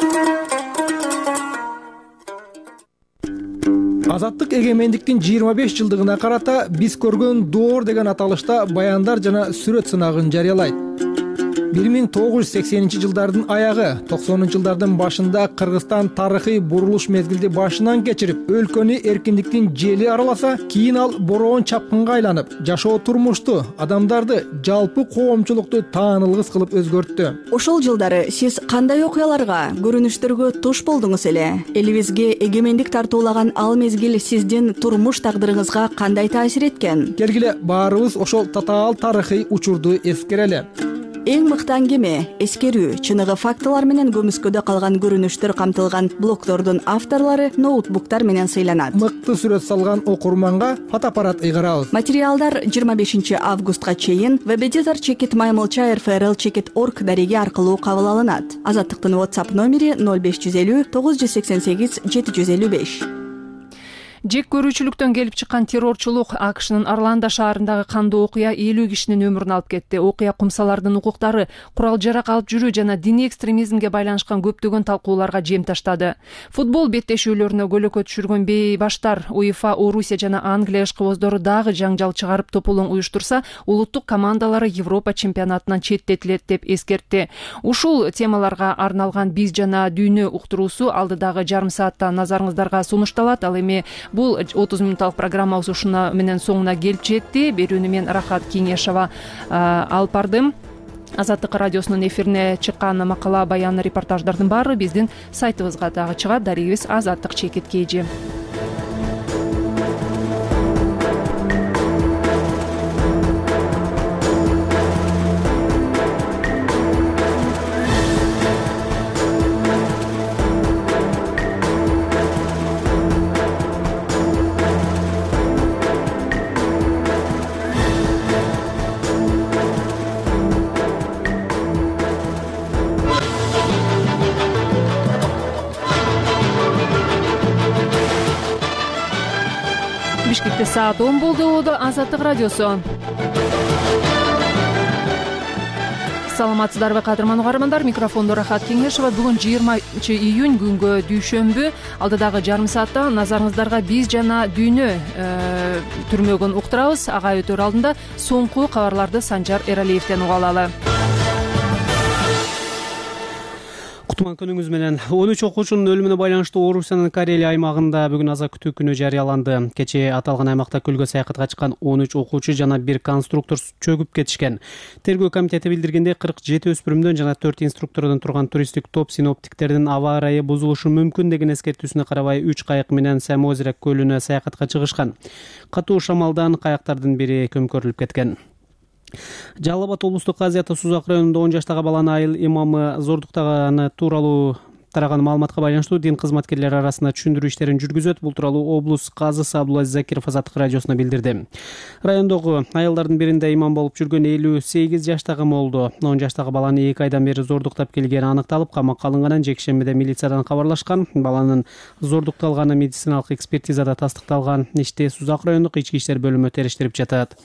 Азаттык эгемендиктин жыйырма беш жылдыгына карата биз көргөн доор деген аталышта баяндар жана сүрөт сынагын жарыялайт. бир миң тогуз жүз сексенинчи жылдардын аягы, токсонунчу жылдардын башында Кыргызстан тарыхый бурулуш мезгилди башынан кечирип, өлкөнү эркиндиктин жели араласа, кийин ал бороон чапкынга айланып, жашоо турмушту, адамдарды, жалпы коомчулукту таанылгыс кылып өзгөрттү. Ошол жылдары сиз кандай окуяларга, көрүнүштөргө туш болдуңуз эле? Элибизге эгемендик тартуулаган ал мезгил сиздин турмуш тагдырыңызга кандай таасир эткен? Келгиле баарыбыз ошол татаал тарыхый учурду эскерели. Эң мыкты аңгеме, эскерүү, чыныгы фактылар менен көмүскөдө калган көрүнүштөр камтылган блогдордун авторлору ноутбуктар менен сыйланат. Мыкты сүрөт салган окурманга фотоаппарат ыйгарабыз. Материалдар жыйырма бешинчи августка чейин веб-эдитор чекит маймылча эр эф эр эл чекит точка орг дареги аркылуу кабыл алынат. Азаттыктын WhatsApp номери ноль беш жүз элүү тогуз жүз сексен сегиз жети жүз элүү беш. Жек көрүүчүлүктөн келип чыккан террорчулук АКШнын Орландо шаарындагы кандуу окуя элүү кишинин өмүрүн алып кетти. Окуя кумсалардын укуктары, курал жарак алып жүрүү жана диний экстремизмге байланышкан көптөгөн талкууларга жем таштады. Футбол беттешүүлөрүнө көлөкө түшүргөн бейбаштар УЕФА, Орусия жана Англия ишкыбоздору дагы жаңжал чыгарып тополоң уюштурса, улуттук командалары Европа чемпионатынан четтетилет деп эскертти. Ушул темаларга арналган биз жана дүйнө уктуруусу алдыдагы жарым саатта назарыңыздарга сунушталат. Ал эми бул отуз мүнөттүк программабыз ушуна менен соңуна келип жетти. Берүүнү мен Рахат Кеңешова алып бардым. Азаттык радиосунун эфирине чыккан макала, баян, репортаждардын баары биздин сайтыбызга дагы чыгат. Дарегибиз Азаттык чекит kg. Кечкиликте саат он болду. Азаттык радиосу. Саламатсыздарбы кадырман угармандар, микрофондо Рахат Кеңешова. Бүгүн жыйырманчы июнь күнгө дүйшөмбү. Алдыдагы жарым саатта назарыңыздарга биз жана дүйнө түрмөгүн уктурабыз. Ага өтөр алдында соңку кабарларды Санжар Эралиевден уга алалы. Кутман күнүңүз менен. он үч окуучунун өлүмүнө байланыштуу Орусиянын Карелия аймагында бүгүн аза күтүү күнү жарыяланды. Кечээ аталган аймакта көлгө саякатка чыккан он үч окуучу жана бир конструктор чөгүп кетишкен. Тергөө комитети билдиргендей кырк жети өспүрүмдөн жана төрт инструктордон турган туристтик топ синоптиктердин аба ырайы бузулушу мүмкүн деген эскертүүсүнө карабай үч кайык менен Самозирек көлүнө саякатка чыгышкан. Катуу шамалдан кайыктардын бири көмкөрүлүп кеткен. Жалал Абад облустук Казы Ата Сузак районунда он жаштагы баланы айыл имамы зордуктаганы тууралуу тараган маалыматка байланыштуу дин кызматкерлери арасында түшүндүрүү иштерин жүргүзөт. Бул тууралуу облус казысы Абдулазиз Закиров Азаттык радиосуна билдирди. Райондогу айылдардын биринде имам болуп жүргөн элүү сегиз жаштагы молдо он жаштагы баланы эки айдан бери зордуктап келгени аныкталып, камакка алынганын жекшембиде милициядан кабарлашкан. Баланын зордукталганы медициналык экспертизада тастыкталган. Ишти Сузак райондук ички иштер бөлүмү териштирип жатат.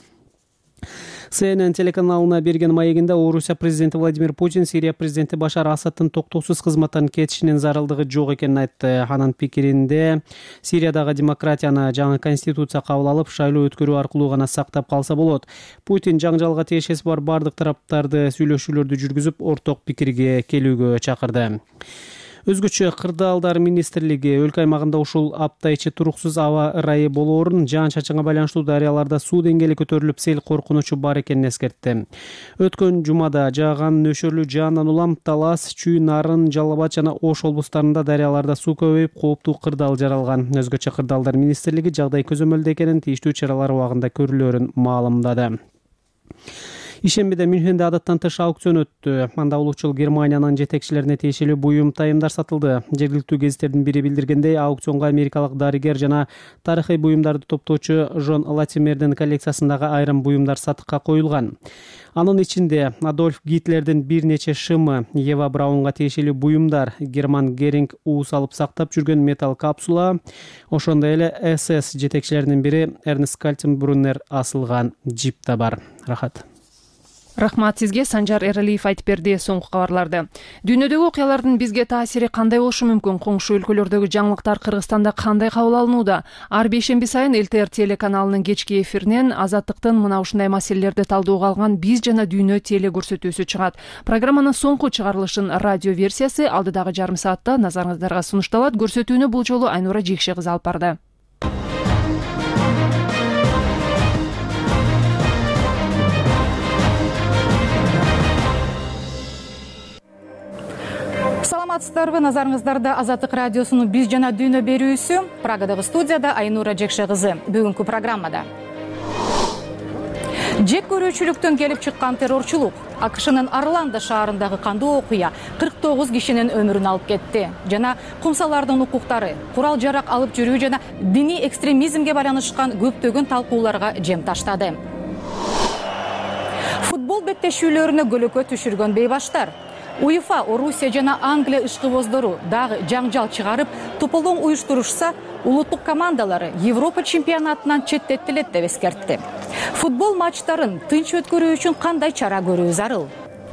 Си Эн Эн телеканалына берген маегинде Орусия президенти Владимир Путин Сирия президенти Башар Асадтын токтоосуз кызматтан кетишинин зарылдыгы жок экенин айтты. Анын пикиринде Сириядагы демократияны жаңы конституция кабыл алып, шайлоо өткөрүү аркылуу гана сактап калса болот. Путин жаңжалга тиешеси бар бардык тараптарды сүйлөшүүлөрдү жүргүзүп, орток пикирге келүүгө чакырды. Өзгөчө кырдаалдар министрлиги өлкө аймагында ушул апта ичи туруксуз аба ырайы болоорун, жаан-чачынга байланыштуу дарыяларда суу деңгээли көтөрүлүп, сел коркунучу бар экенин эскертти. Өткөн жумада жааган нөшөрлүү жаандан улам Талас, Чүй, Нарын, Жалал Абад жана Ош облустарында дарыяларда суу көбөйүп, кооптуу кырдаал жаралган. Өзгөчө кырдаалдар министрлиги жагдай көзөмөлдө экенин, тийиштүү чаралар убагында көрүлөөрүн маалымдады. Ишембиде Мюнхенде адаттан тыш аукцион өттү. Анда улуучул Германиянын жетекчилерине тиешелүү буюм тайымдар сатылды. Жергиликтүү гезиттердин бири билдиргендей, аукционго америкалык дарыгер жана тарыхый буюмдарды топтоочу Жон Латимердин коллекциясындагы айрым буюмдар сатыкка коюлган. Анын ичинде Адольф Гитлердин бир нече шымы, Ева Браунга тиешелүү буюмдар, Герман Геринг уус алып сактап жүргөн металл капсула, ошондой эле эс эс жетекчилеринин бири Эрнст Кальтенбруннер асылган джип да бар. Рахат. Рахмат сизге. Санжар Эралиев айтып берди соңку кабарларды. Дүйнөдөгү окуялардын бизге таасири кандай болушу мүмкүн? Коңшу өлкөлөрдөгү жаңылыктар Кыргызстанда кандай кабыл алынууда? Ар бейшемби сайын Эл Т Р телеканалынын кечки эфиринен Азаттыктын мына ушундай маселелерди талдөөгө алган Биз жана дүйнө теле көрсөтүүсү чыгат. Программанын соңку чыгарылышын радио версиясы алдыдагы жарым саатта назарыңыздарга сунушталат. Көрсөтүүнү бул жолу Айнура Жекше кызы алып барды. Саламатсыздарбы, назарыңыздарда Азаттык радиосунун Биз жана дүйнө берүүсү. Прагадагы студияда Айнура Жекше кызы. Бүгүнкү программада жек көрүүчүлүктөн келип чыккан террорчулук, АКШнын Орландо шаарындагы кандуу окуя кырк тогуз кишинин өмүрүн алып кетти жана кумсалардын укуктары, курал жарак алып жүрүү жана диний экстремизмге байланышкан көптөгөн талкууларга жем таштады. Футбол беттешүүлөрүнө көлөкө түшүргөн бейбаштар. УЕФА, Орусия жана Англия ышкыбоздору дагы жаңжал чыгарып, тополоң уюштурушса, улуттук командалары Европа чемпионатынан четтетилет деп эскертти. Футбол матчтарын тынч өткөрүү үчүн кандай чара көрүү зарыл?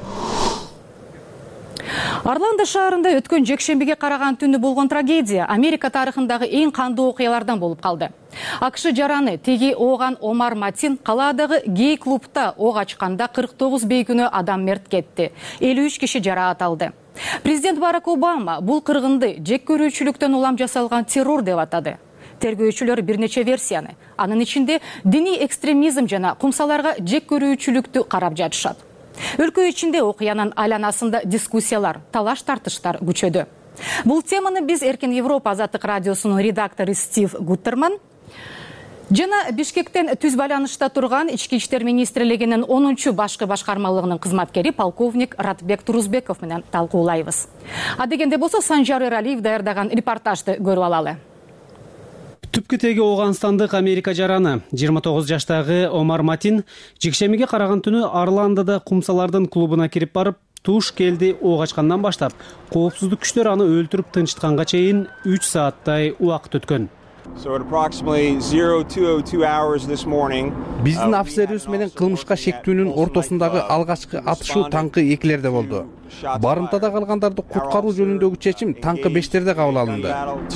Орландо шаарында өткөн жекшембиге караган түнү болгон трагедия Америка тарыхындагы эң кандуу окуялардан болуп калды. АКШ жараны теги ооган Омар Матин калаадагы гей клубта ок ачканда кырк тогуз бейкүнөө адам мерт кетти. элүү үч киши жараат алды. Президент Барак Обама бул кыргынды жек көрүүчүлүктөн улам жасалган террор деп атады. Тергөөчүлөр бир нече версияны, анын ичинде диний экстремизм жана кумсаларга жек көрүүчүлүктү карап жатышат. Өлкө ичинде окуянын айланасында дискуссиялар, талаш тартыштар күчөдү. Бул теманы биз Эркин Европа Азаттык радиосунун редактору Стив Гуттерман жана Бишкектен түз байланышта турган Ички иштер министрлигинин онунчу башкы башкармалыгынын кызматкери полковник Ратбек Турузбеков менен талкуулайбыз. А дегенде болсо Санжар Эралиев даярдаган репортажды көрүп алалы. Түпкү теги Ооганстандык Америка жараны жыйырма тогуз жаштагы Омар Матин жекшембиге караган түнү Орландода кумсалардын клубуна кирип барып, туш келди ок ачкандан баштап, коопсуздук күчтөр аны өлтүрүп тынчытканга чейин үч сааттай убакыт өткөн. Биздин офицерибиз менен кылмышка шектүүнүн ортосундагы алгачкы атышуу таңкы экилерде болду. Барымтада калгандарды куткаруу жөнүндөгү чечим таңкы бештерде кабыл алынды.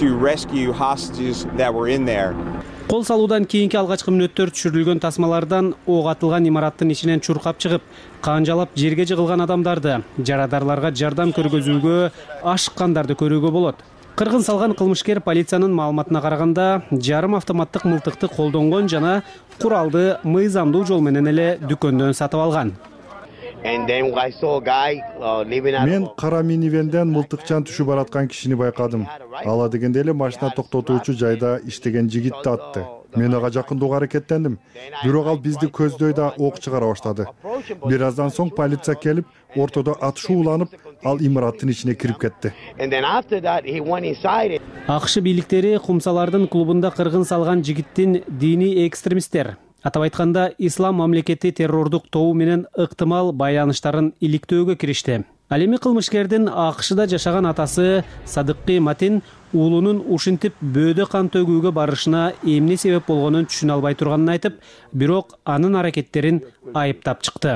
Кол салуудан кийинки алгачкы мүнөттөр түшүрүлгөн тасмалардан ок атылган имараттын ичинен чуркап чыгып, канжалап жерге жыгылган адамдарды, жарадарларга жардам көргөзүүгө ашыккандарды көрүүгө болот. Кыргын салган кылмышкер полициянын маалыматына караганда, жарым автоматтык мылтыкты колдонгон жана куралды мыйзамдуу жол менен эле дүкөндөн сатып алган. Мен кара минивенден мылтыкчан түшүп бараткан кишини байкадым. Ала дегенде эле машина токтотуучу жайда иштеген жигитти атты. Мен ага жакындууга аракеттендим. Бирок ал бизди көздөй да ок чыгара баштады. Бир аздан соң полиция келип, ортодо атышуу уланып, ал имараттын ичине кирип кетти. АКШ бийликтери кумсалардын клубунда кыргын салган жигиттин диний экстремисттер, атап айтканда ислам мамлекети террордук тобу менен ыктымал байланыштарын иликтөөгө киришти. Ал эми кылмышкердин АКШда жашаган атасы Садыккы Матин уулунун ушинтип бөөдө кан төгүүгө барышына эмне себеп болгонун түшүнө албай турганын айтып, бирок анын аракеттерин айыптап чыкты.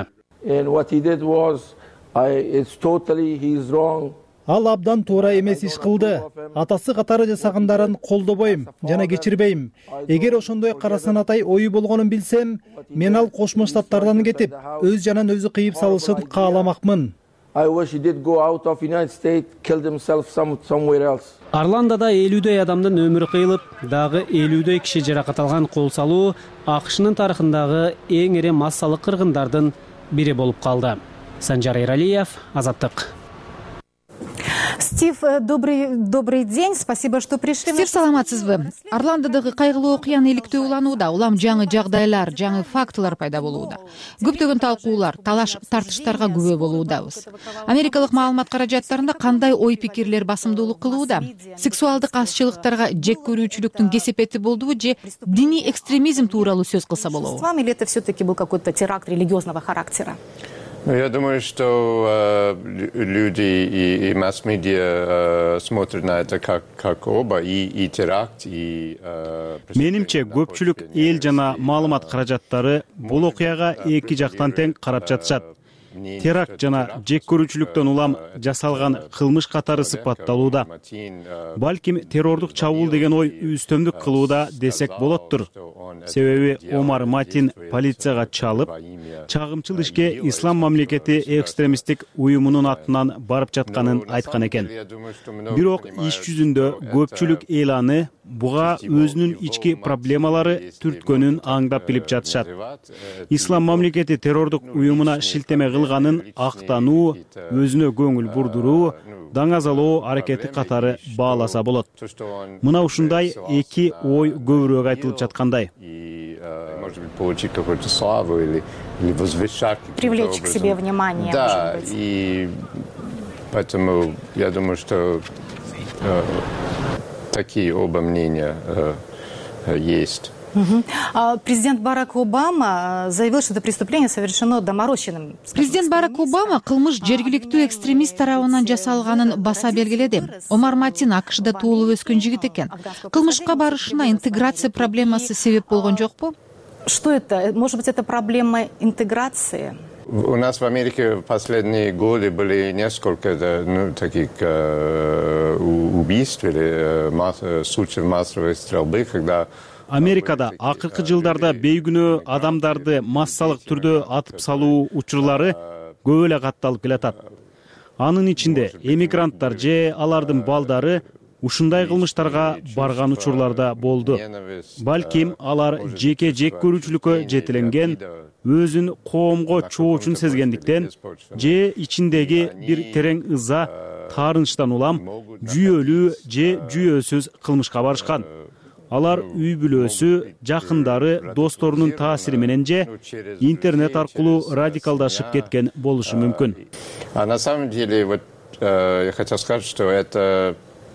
Ал абдан туура эмес иш кылды. Атасы катары жасагандарын колдобойм жана кечирбейм. Эгер ошондой карасанатай ою болгонун билсем, мен ал Кошмо Штаттардан кетип, өз жанын өзү кыйып салышын кааламакмын. Орландода элүүдөй адамдын өмүрү кыйылып, дагы элүүдөй киши жаракат алган кол салуу АКШнын тарыхындагы эң ири массалык кыргындардын бири болуп калды. Санжар Эралиев, Азаттык. Стив, добрый, добрый день. Спасибо, что пришли. Стив, саламатсызбы? Орландодогу кайгылуу окуяны иликтөө уланууда, улам жаңы жагдайлар, жаңы фактылар пайда болууда. Көптөгөн талкуулар, талаш тартыштарга күбө болуудабыз. Америкалык маалымат каражаттарында кандай ой пикирлер басымдуулук кылууда? Сексуалдык азчылыктарга жек көрүүчүлүктүн кесепети болдубу же диний экстремизм тууралуу сөз кылса болобу? Или это все-таки был какой-то теракт религиозного характера? Я думаю, что э, люди и, и масс-медиа э, смотрят на это как, как оба, и, и теракт, и... Э, Менимче, көпчүлүк эл жана маалымат каражаттары бул окуяга эки жактан тең карап жатышат. Теракт жана жек көрүүчүлүктөн улам жасалган кылмыш катары сыпатталууда. Балким террордук чабуул деген ой үстөмдүк кылууда десек болоттур. Себеби Омар Матин полицияга чалып, чагымчыл ишке ислам мамлекети экстремисттик уюмунун атынан барып жатканын айткан экен. Бирок иш жүзүндө көпчүлүк эл аны буга өзүнүн ички проблемалары түрткөнүн аңдап билип жатышат. Ислам мамлекети террордук уюмуна шилтеме кылганын актануу, өзүнө көңүл бурдуруу, даңазалоо аракети катары бааласа болот. Мына ушундай эки ой көбүрөөк айтылып жаткандай. Привлечь к себе внимание. Да, и поэтому я думаю, что э, такие оба мнения э, есть. Президент Барак Обама заявил, что это преступление совершено доморощенным. Президент Барак Обама кылмыш жергиликтүү экстремист тарабынан жасалганын баса белгиледи. Омар Матин АКШда туулуп өскөн жигит экен. Кылмышка барышына интеграция проблемасы себеп болгон жокпу? Что это? Может быть, это проблема интеграции? У нас в Америке в последние годы были несколько ну, таких э, убийств или э, случаев массовой стрельбы, когда Америкада акыркы жылдарда бейгүнөө адамдарды массалык түрдө атып салуу учурлары көп эле катталып келатат. Анын ичинде эмигранттар же алардын балдары ушундай кылмыштарга барган учурларда болду. Балким алар жеке жек көрүүчүлүккө жетиленген, өзүн коомго чоочун сезгендиктен же ичиндеги бир терең ыза, таарынычтан улам жүйөлүү же жүйөсүз кылмышка барышкан. Алар үй бүлөсү, жакындары, досторунун таасири менен же интернет аркылуу радикалдашып кеткен болушу мүмкүн. А на самом деле, вот я хотел сказать, что это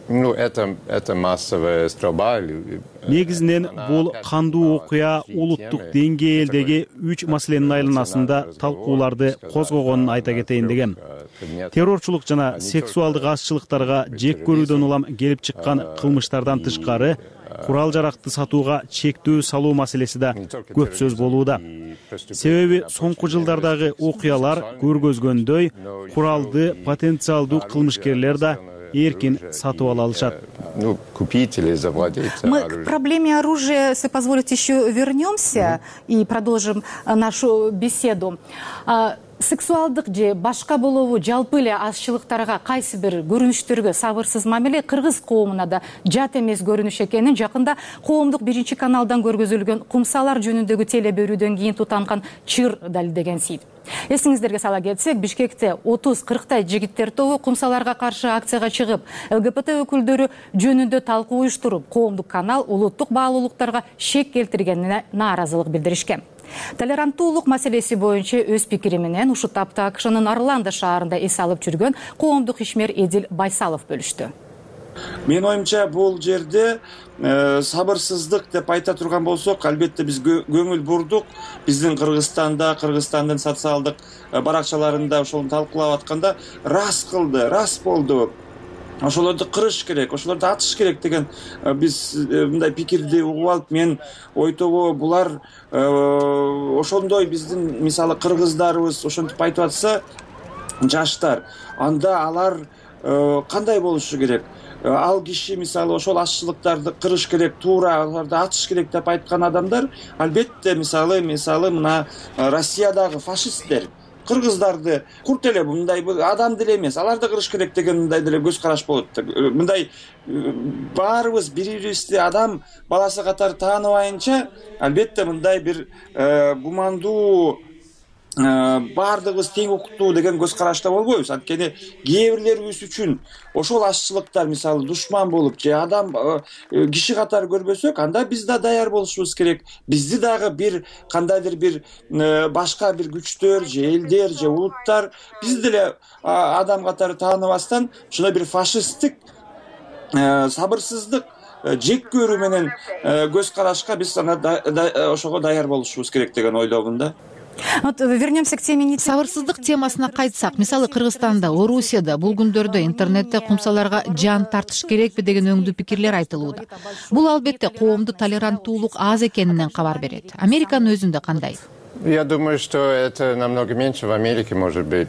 Ну, это, это массовая стрельба. Негизинен бул кандуу окуя улуттук деңгээлдеги үч маселенин айланасында талкууларды козгогонун айта кетейин дегем. Террорчулук жана сексуалдык азчылыктарга жек көрүүдөн улам келип чыккан кылмыштардан тышкары курал жаракты сатууга чектөө салуу маселеси да көп сөз болууда. Себеби соңку жылдардагы окуялар көргөзгөндөй куралды потенциалдуу кылмышкерлер да эркин сатып ала алышат. Ну, купители, завладельцы. Мы к проблеме оружия, если позволите, еще вернемся и продолжим нашу беседу. Сексуалдык же башка болобу жалпы эле азчылыктарга кайсы бир көрүнүштөргө сабырсыз мамиле кыргыз коомуна да жат эмес көрүнүш экенин жакында коомдук биринчи каналдан көргөзүлгөн кумсалар жөнүндөгү теле берүүдөн кийин тутанган чыр далилдегенсиз. Эсиңиздерге сала кетсек, Бишкекте отуз кырктай жигиттер тобу кумсаларга каршы акцияга чыгып, ЛГБТ өкүлдөрү жөнүндө талкуу уюштуруп, коомдук канал улуттук баалуулуктарга шек келтиргенине нааразылык билдиришкен. Толеранттуулук маселеси боюнча өз пикири менен ушул тапта АКШнын Орландо шаарында эс алып жүргөн коомдук ишмер Эдил Байсалов бөлүштү. Мен оюмча бул жерде сабырсыздык деп айта турган болсок, албетте биз көңүл бурдук. Биздин Кыргызстанда, Кыргызстандын социалдык баракчаларында ошону талкуулап атканда рас кылды, рас болду. Ошолорду кырыш керек, ошолорду атыш керек деген биз мындай пикирди угуп алып, мен ойтобо булар ошондой биздин мисалы кыргыздарыбыз ошентип айтып атса, жаштар, анда алар кандай болушу керек? Ал киши мисалы ошол азчылыктарды кырыш керек, туура аларды атыш керек деп айткан адамдар, албетте мисалы мисалы мына Россиядагы фашисттер кыргыздарды курт эле мындай адам деле эмес, аларды кырыш керек деген мындай деле көз караш болот. Мындай баарыбыз бири-бирибизди адам баласы катары тааныбайынча, албетте мындай бир гумандуу баардыгыбыз тең укуктуу деген көз карашта болбойбуз. Анткени кээ бирлерибиз үчүн ошол азчылыктар мисалы душман болуп же адам киши катары көрбөсөк, анда биз да даяр болушубуз керек. Бизди дагы бир кандайдыр бир башка бир күчтөр же элдер же улуттар бизди деле адам катары тааныбастан ушундай бир фашисттик сабырсыздык жек көрүү менен көз карашка биз ошого даяр болушубуз керек деген ойломун да. Вернемся к теме. Сабырсыздык темасына кайтсак, мисалы Кыргызстанда, Орусияда бул күндөрдө интернетте кумсаларга жан тартыш керекпи деген өңдүү пикирлер айтылууда. Бул албетте коомду толеранттуулук аз экенинен кабар берет. Американын өзүндө кандай? Я думаю, что это намного меньше в Америке, может быть.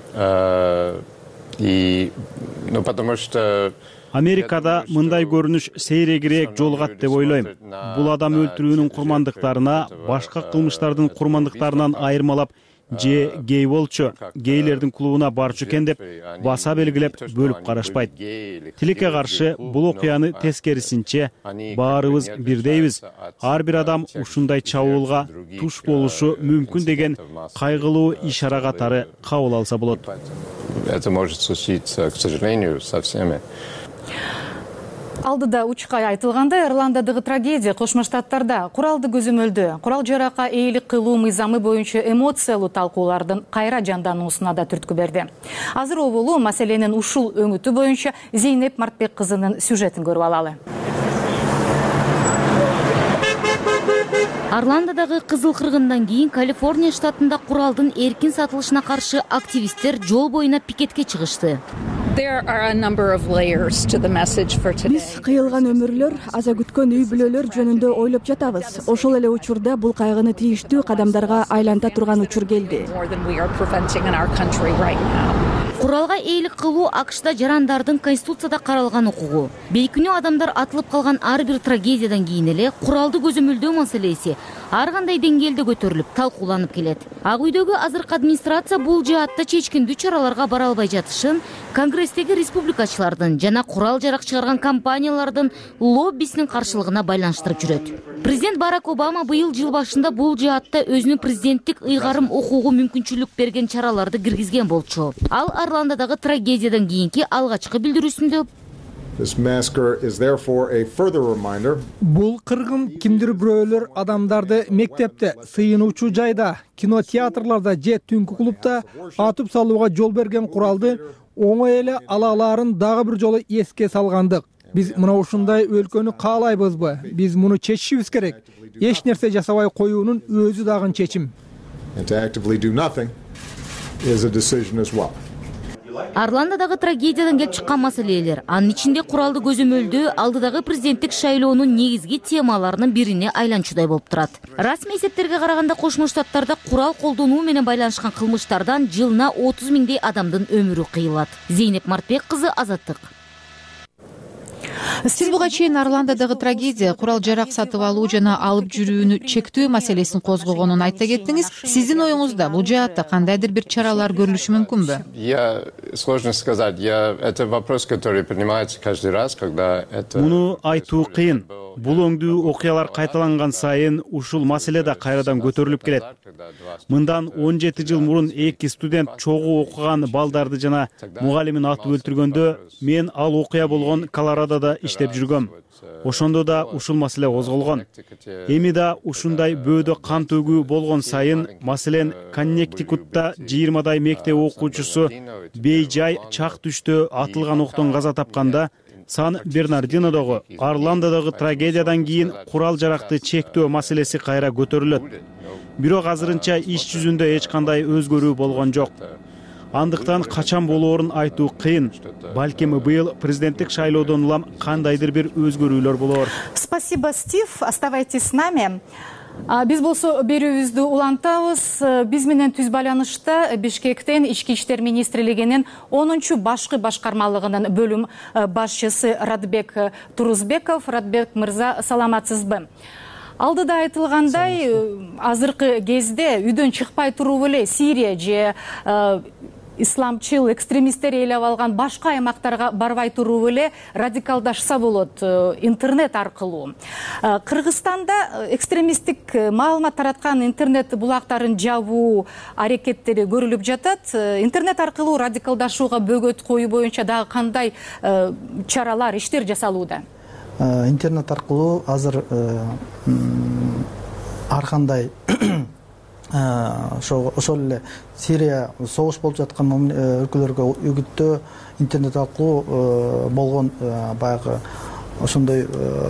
И, ну, потому что Америкада мындай көрүнүш сейрегирээк жолугат деп ойлойм. Бул адам өлтүрүүнүн курмандыктарына башка кылмыштардын курмандыктарынан айырмалап, же гей болчу, гейлердин клубуна барчу экен деп баса белгилеп бөлүп карашпайт. Тилекке каршы бул окуяны тескерисинче баарыбыз бирдейбиз. Ар бир адам ушундай чабуулга туш болушу мүмкүн деген кайгылуу ишара катары кабыл алса болот. Это может случиться, к сожалению, со всеми. Алдыда учкай айтылгандай, Ирландиядагы трагедия Кошмо Штаттарда куралды көзөмөлдөө, курал жаракка ээлик кылуу мыйзамы боюнча эмоциялуу талкуулардын кайра жандануусуна да түрткү берди. Азыр оболу маселенин ушул өңүтү боюнча Зейнеп Мартбек кызынын сюжетин көрүп алалы. Орландодагы кызыл кыргындан кийин Калифорния штатында куралдын эркин сатылышына каршы активисттер жол боюна пикетке чыгышты. Биз кыйылган өмүрлөр, аза күткөн үй бүлөлөр жөнүндө ойлоп жатабыз. Ошол эле учурда бул кайгыны тийиштүү кадамдарга айланта турган учур келди. Куралга ээлик кылуу АКШда жарандардын Конституцияда каралган укугу. Бейкүнөө адамдар атылып калган ар бир трагедиядан кийин эле куралды көзөмөлдөө маселеси ар кандай деңгээлде көтөрүлүп, талкууланып келет. Ак үйдөгү азыркы администрация бул жаатта чечкиндүү чараларга бара албай жатышын Конгресстеги республикачылардын жана курал жарак чыгарган компаниялардын лоббисинин каршылыгына байланыштырып жүрөт. Президент Барак Обама быйыл жыл башында бул жаатта өзүнүн президенттик ыйгарым укугу мүмкүнчүлүк берген чараларды киргизген болчу. Ал Орландодагы трагедиядан кийинки алгачкы билдирүүсүндө Бул кыргын кимдир бирөөлөр адамдарды мектепте, сыйынуучу жайда, кинотеатрларда же түнкү клубда атып салууга жол берген куралды оңой эле ала алаарын дагы бир жолу эске салгандык. биз мына ушундай өлкөнү каалайбызбы? Биз муну чечишибиз керек. Эч нерсе жасабай коюунун өзү дагы чечим. Орландодагы трагедиядан келип чыккан маселелер, анын ичинде куралды көзөмөлдөө алдыдагы президенттик шайлоонун негизги темаларынын бирине айланчудай болуп турат. Расмий эсептерге караганда Кошмо Штаттарда курал колдонуу менен байланышкан кылмыштардан жылына отуз миңдей адамдын өмүрү кыйылат. Зейнеп Мартбек кызы, Азаттык. Сиз буга чейин Орландодагы трагедия курал жарак сатып алуу жана алып жүрүүнү чектөө маселесин козгогонун айта кеттиңиз. Сиздин оюңузда бул жаатта кандайдыр бир чаралар көрүлүшү мүмкүнбү? Я сложно сказать. Я это вопрос, который поднимается каждый раз, когда это Муну айтуу кыйын. Бул өңдүү окуялар кайталанган сайын ушул маселе да кайрадан көтөрүлүп келет. Мындан он жети жыл мурун эки студент чогуу окуган балдарды жана мугалимин атып өлтүргөндө мен ал окуя болгон Колорадода иштеп жүргөм. Ошондо да ушул маселе козголгон. Эми да ушундай бөөдө кан төгүү болгон сайын, маселен, Коннектикутта жыйырмадай мектеп окуучусу бейжай чак түштө атылган октон каза тапканда, Сан-Бернардинодогу Орландодогу трагедиядан кийин курал жаракты чектөө маселеси кайра көтөрүлөт. Бирок азырынча иш жүзүндө эч кандай өзгөрүү болгон жок. Андыктан качан болоорун айтуу кыйын. Балким быйыл президенттик шайлоодон улам кандайдыр бир өзгөрүүлөр болоор. Спасибо, Стив. Оставайтесь с нами. Биз болсо берүүбүздү улантабыз. Биз менен түз байланышта Бишкектен Ички иштер министрлигинин онунчу башкы башкармалыгынын бөлүм башчысы Радбек Турузбеков. Радбек мырза, саламатсызбы? Алдыда айтылгандай, азыркы кезде үйдөн чыкпай туруп эле Сирия же исламчыл экстремисттер ээлеп алган башка аймактарга барбай туруп эле радикалдашса болот интернет аркылуу. Кыргызстанда экстремисттик маалымат тараткан интернет булактарын жабуу аракеттери көрүлүп жатат. Интернет аркылуу радикалдашууга бөгөт коюу боюнча дагы кандай чаралар, иштер жасалууда? Интернет аркылуу азыр ар кандай ошол эле Сирия согуш болуп жаткан өлкөлөргө үгүттөө интернет аркылуу болгон баягы ошондой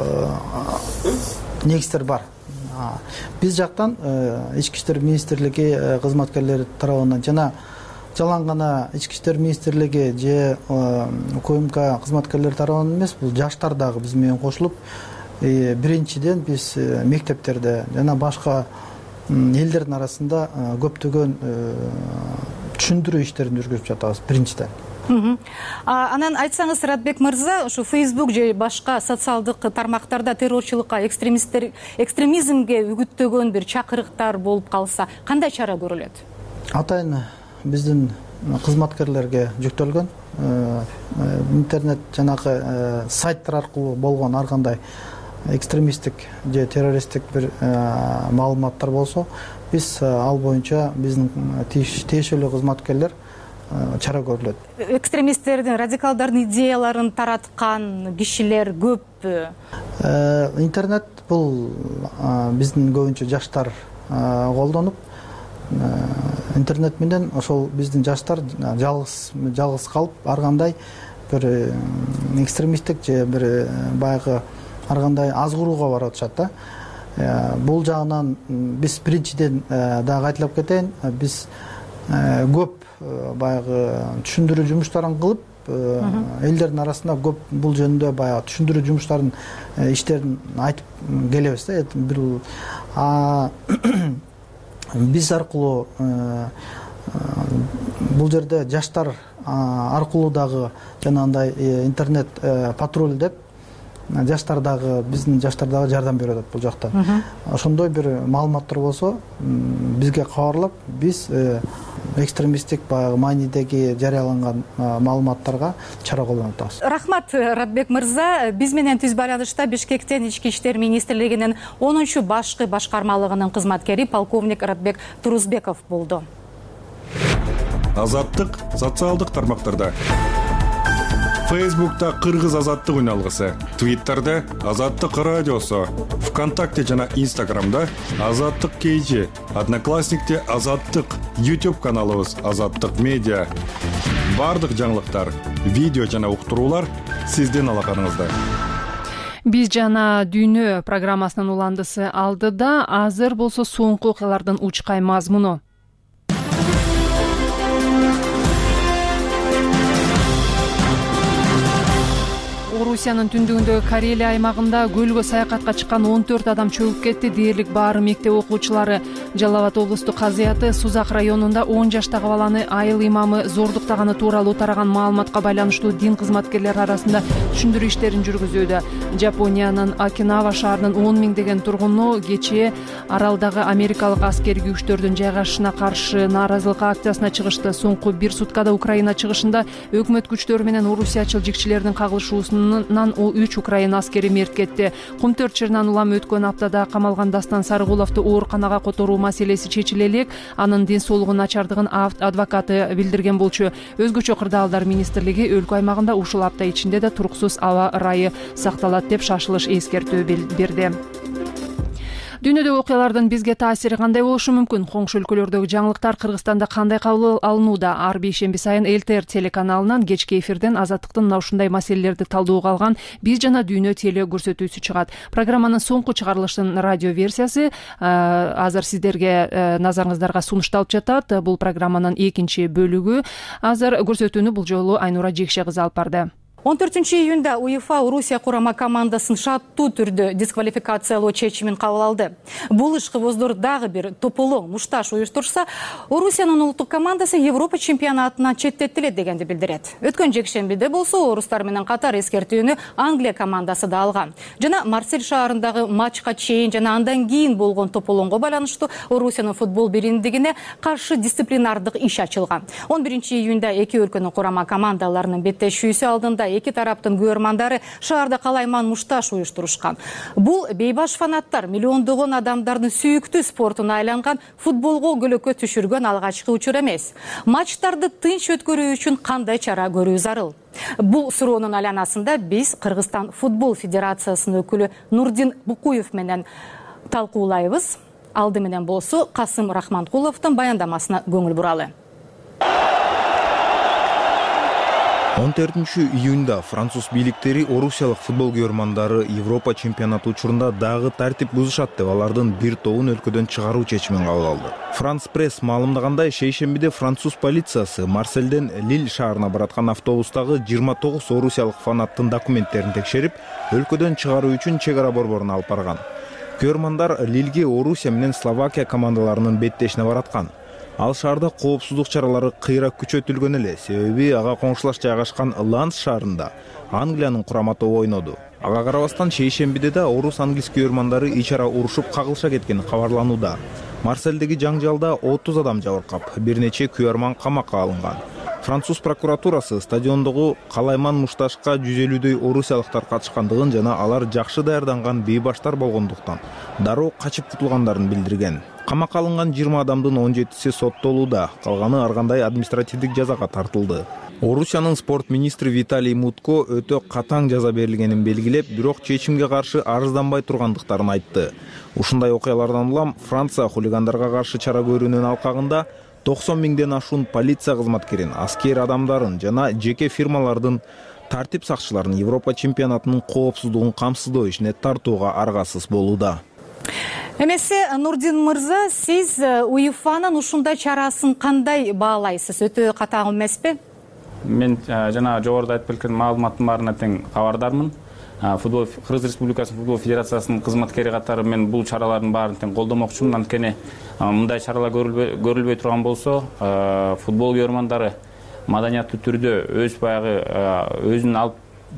негиздер бар. Биз жактан Ички иштер министрлиги кызматкерлери тарабынан жана жалаң гана Ички иштер министрлиги же КМК кызматкерлери тарабынан эмес, бул жаштар дагы биз менен кошулуп, биринчиден биз мектептерде жана башка элдердин арасында көптөгөн түшүндүрүү иштерин жүргүзүп жатабыз биринчиден. Анан айтсаңыз, Радбек мырза, ушу Facebook же башка социалдык тармактарда террорчулукка, экстремизмге үгүттөгөн бир чакырыктар болуп калса, кандай чара көрүлөт? Атайын биздин кызматкерлерге жүктөлгөн интернет жанагы сайттар аркылуу болгон ар кандай экстремисттик же террористтик бир маалыматтар болсо, биз ал боюнча биздин тиешелүү кызматкерлер чара көрүлөт. Экстремисттердин, радикалдардын идеяларын тараткан кишилер көппү? Интернет бул биздин көбүнчө жаштар колдонуп, интернет менен ошол биздин жаштар жалгыз жалгыз калып, ар кандай бир экстремисттик же бир баягы ар кандай азгырууга барып атышат да. Бул жагынан биз биринчиден дагы айтылып кетейин, биз көп баягы түшүндүрүү жумуштарын кылып, элдердин арасында көп бул жөнүндө баягы түшүндүрүү жумуштарын иштерин айтып келебиз да. Биз аркылуу бул жерде жаштар аркылуу дагы жанагындай интернет патруль деп жаштар дагы, биздин жаштар дагы жардам берип атат бул жакта. Ошондой бир маалыматтар болсо, бизге кабарлап, биз экстремисттик баягы маанидеги жарыяланган маалыматтарга чара колдонуп атабыз. Рахмат, Радбек мырза. Биз менен түз байланышта Бишкектен Ички иштер министрлигинин онунчу башкы башкармалыгынын кызматкери полковник Радбек Турузбеков болду. Азаттык социалдык тармактарда. Фейсбукта Кыргыз азаттык үналгысы, Твиттерде Азаттык радиосу, ВКонтакте жана Инстаграмда Азаттык кейжи, Одноклассникте Азаттык, YouTube каналыбыз Азаттык медиа. баардык жаңылыктар, видео жана уктуруулар сиздин алаканыңызда. Биз жана дүйнө программасынын уландысы алдыда. Азыр болсо соңку окуялардын учкай мазмуну. Орусиянын түндүгүндөгү Карелия аймагында көлгө саякатка чыккан он төрт адам чөгүп кетти. Дээрлик баары мектеп окуучулары. Жалал Абад облустук казыяты Сузак районунда он жаштагы баланы айыл имамы зордуктаганы тууралуу тараган маалыматка байланыштуу дин кызматкерлери арасында түшүндүрүү иштерин жүргүзүүдө. Жапониянын Окинава шаарынын он миңдеген тургуну кечээ аралдагы америкалык аскерий күчтөрдүн жайгашышына каршы нааразылык акциясына чыгышты. Соңку бир суткада Украина чыгышында өкмөт күчтөрү менен орусиячыл жикчилердин кагылышуусунан үч украин аскери мерт кетти. Кумтөр чырынан улам өткөн аптада камалган Дастан Сарыгуловду ооруканага которуу маселеси чечиле элек. Анын ден соолугу начардыгын адвокаты билдирген болчу. Өзгөчө кырдаалдар министрлиги өлкө аймагында ушул апта ичинде да туруксуз аба ырайы сакталат деп шашылыш эскертүү берди. Дүйнөдөгү окуялардын бизге таасири кандай болушу мүмкүн? Коңшу өлкөлөрдөгү жаңылыктар Кыргызстанда кандай кабыл алынууда? Ар бейшемби сайын эл тэ эр телеканалынан кечки эфирден Азаттыктын мына ушундай маселелерди талдоого алган Биз жана дүйнө теле көрсөтүүсү чыгат. Программанын соңку чыгарылышынын радио версиясы азыр сиздерге назарыңыздарга сунушталып жатат. Бул программанын экинчи бөлүгү. Азыр көрсөтүүнү бул жолу Айнура Жекше кызы алып барды. он төртүнчү июнда УЕФА Орусия курама командасын шарттуу түрдө дисквалификациялоо чечимин кабыл алды. Бул ишкыбыздар дагы бир тополоң мушташ уюштурса, Орусиянын улуттук командасы Европа чемпионатынан четтетилет дегенди билдирет. Өткөн жекшембиде болсо орустар менен катар эскертүүнү Англия командасы да алган. Жана Марсель шаарындагы матчка чейин жана андан кийин болгон тополоңго байланыштуу Орусиянын футбол биримдигине каршы дисциплинардык иш ачылган. он биринчи июнда эки өлкөнүн курама командаларынын беттешүүсү алдында эки тараптын көрмандары шаарда калайман мушташ уюштурушкан. Бул бейбаш фанаттар миллиондогон адамдардын сүйүктүү спортуна айланган футболго көлөкө түшүргөн алгачкы учур эмес. Матчтарды тынч өткөрүү үчүн кандай чара көрүү зарыл? Бул суроонун айланасында биз Кыргызстан футбол федерациясынын өкүлү Нурдин Букуев менен талкуулайбыз. Алды менен болсо Касым Рахманкуловдун баяндамасына көңүл буралы. он төртүнчү июнда француз бийликтери орусиялык футбол көрмандары Европа чемпионаты учурунда дагы тартип бузушат деп алардын бир тобун өлкөдөн чыгаруу чечимин кабыл алды. Франс пресс маалымдагандай, шейшембиде француз полициясы Марсельден Лиль шаарына бараткан автобустагы жыйырма тогуз орусиялык фанаттын документтерин текшерип, өлкөдөн чыгаруу үчүн чек ара борборуна алып барган. Көрмандар Лильге Орусия менен Словакия командаларынын беттешине бараткан. Ал шаарда коопсуздук чаралары кыйра күчөтүлгөн эле, себеби ага коңшулаш жайгашкан Ланс шаарында Англиянын курама тобу ойноду. Ага карабастан шейшембиде да орус-англис көрмандары ич ара урушуп кагылыша кеткени кабарланууда. Марсельдеги жаңжалда отуз адам жабыркап, бир нече күйөрман камакка алынган. Француз прокуратурасы стадиондогу калайман мушташка жүз элүүдөй орусиялыктар катышкандыгын жана алар жакшы даярданган бейбаштар болгондуктан дароо качып кутулгандарын билдирген. Камакка алынган жыйырма адамдын он жетиси соттолууда, калганы ар кандай административдик жазага тартылды. Орусиянын спорт министри Виталий Мутко өтө катаң жаза берилгенин белгилеп, бирок чечимге каршы арызданбай тургандыктарын айтты. Ушундай окуялардан улам Франция хулигандарга каршы чара көрүүнүн алкагында токсон миңден ашуун полиция кызматкерин, аскер адамдарын жана жеке фирмалардын тартип сакчыларын Европа чемпионатынын коопсуздугун камсыздоо ишине тартууга аргасыз болууда. Эмесе Нурдин мырза, сиз УЕФАнын ушундай чарасын кандай баалайсыз? Өтө катаң эмеспи? Мен жана жогоруда айтып кеткен маалыматтын баарына тең кабардармын. Футбол Кыргыз Республикасынын футбол федерациясынын кызматкери катары мен бул чаралардын баарын тең колдомокчумун. Анткени мындай чаралар көрүлбөй турган болсо, футбол көрмандары маданияттуу түрдө өз баягы өзүнүн алып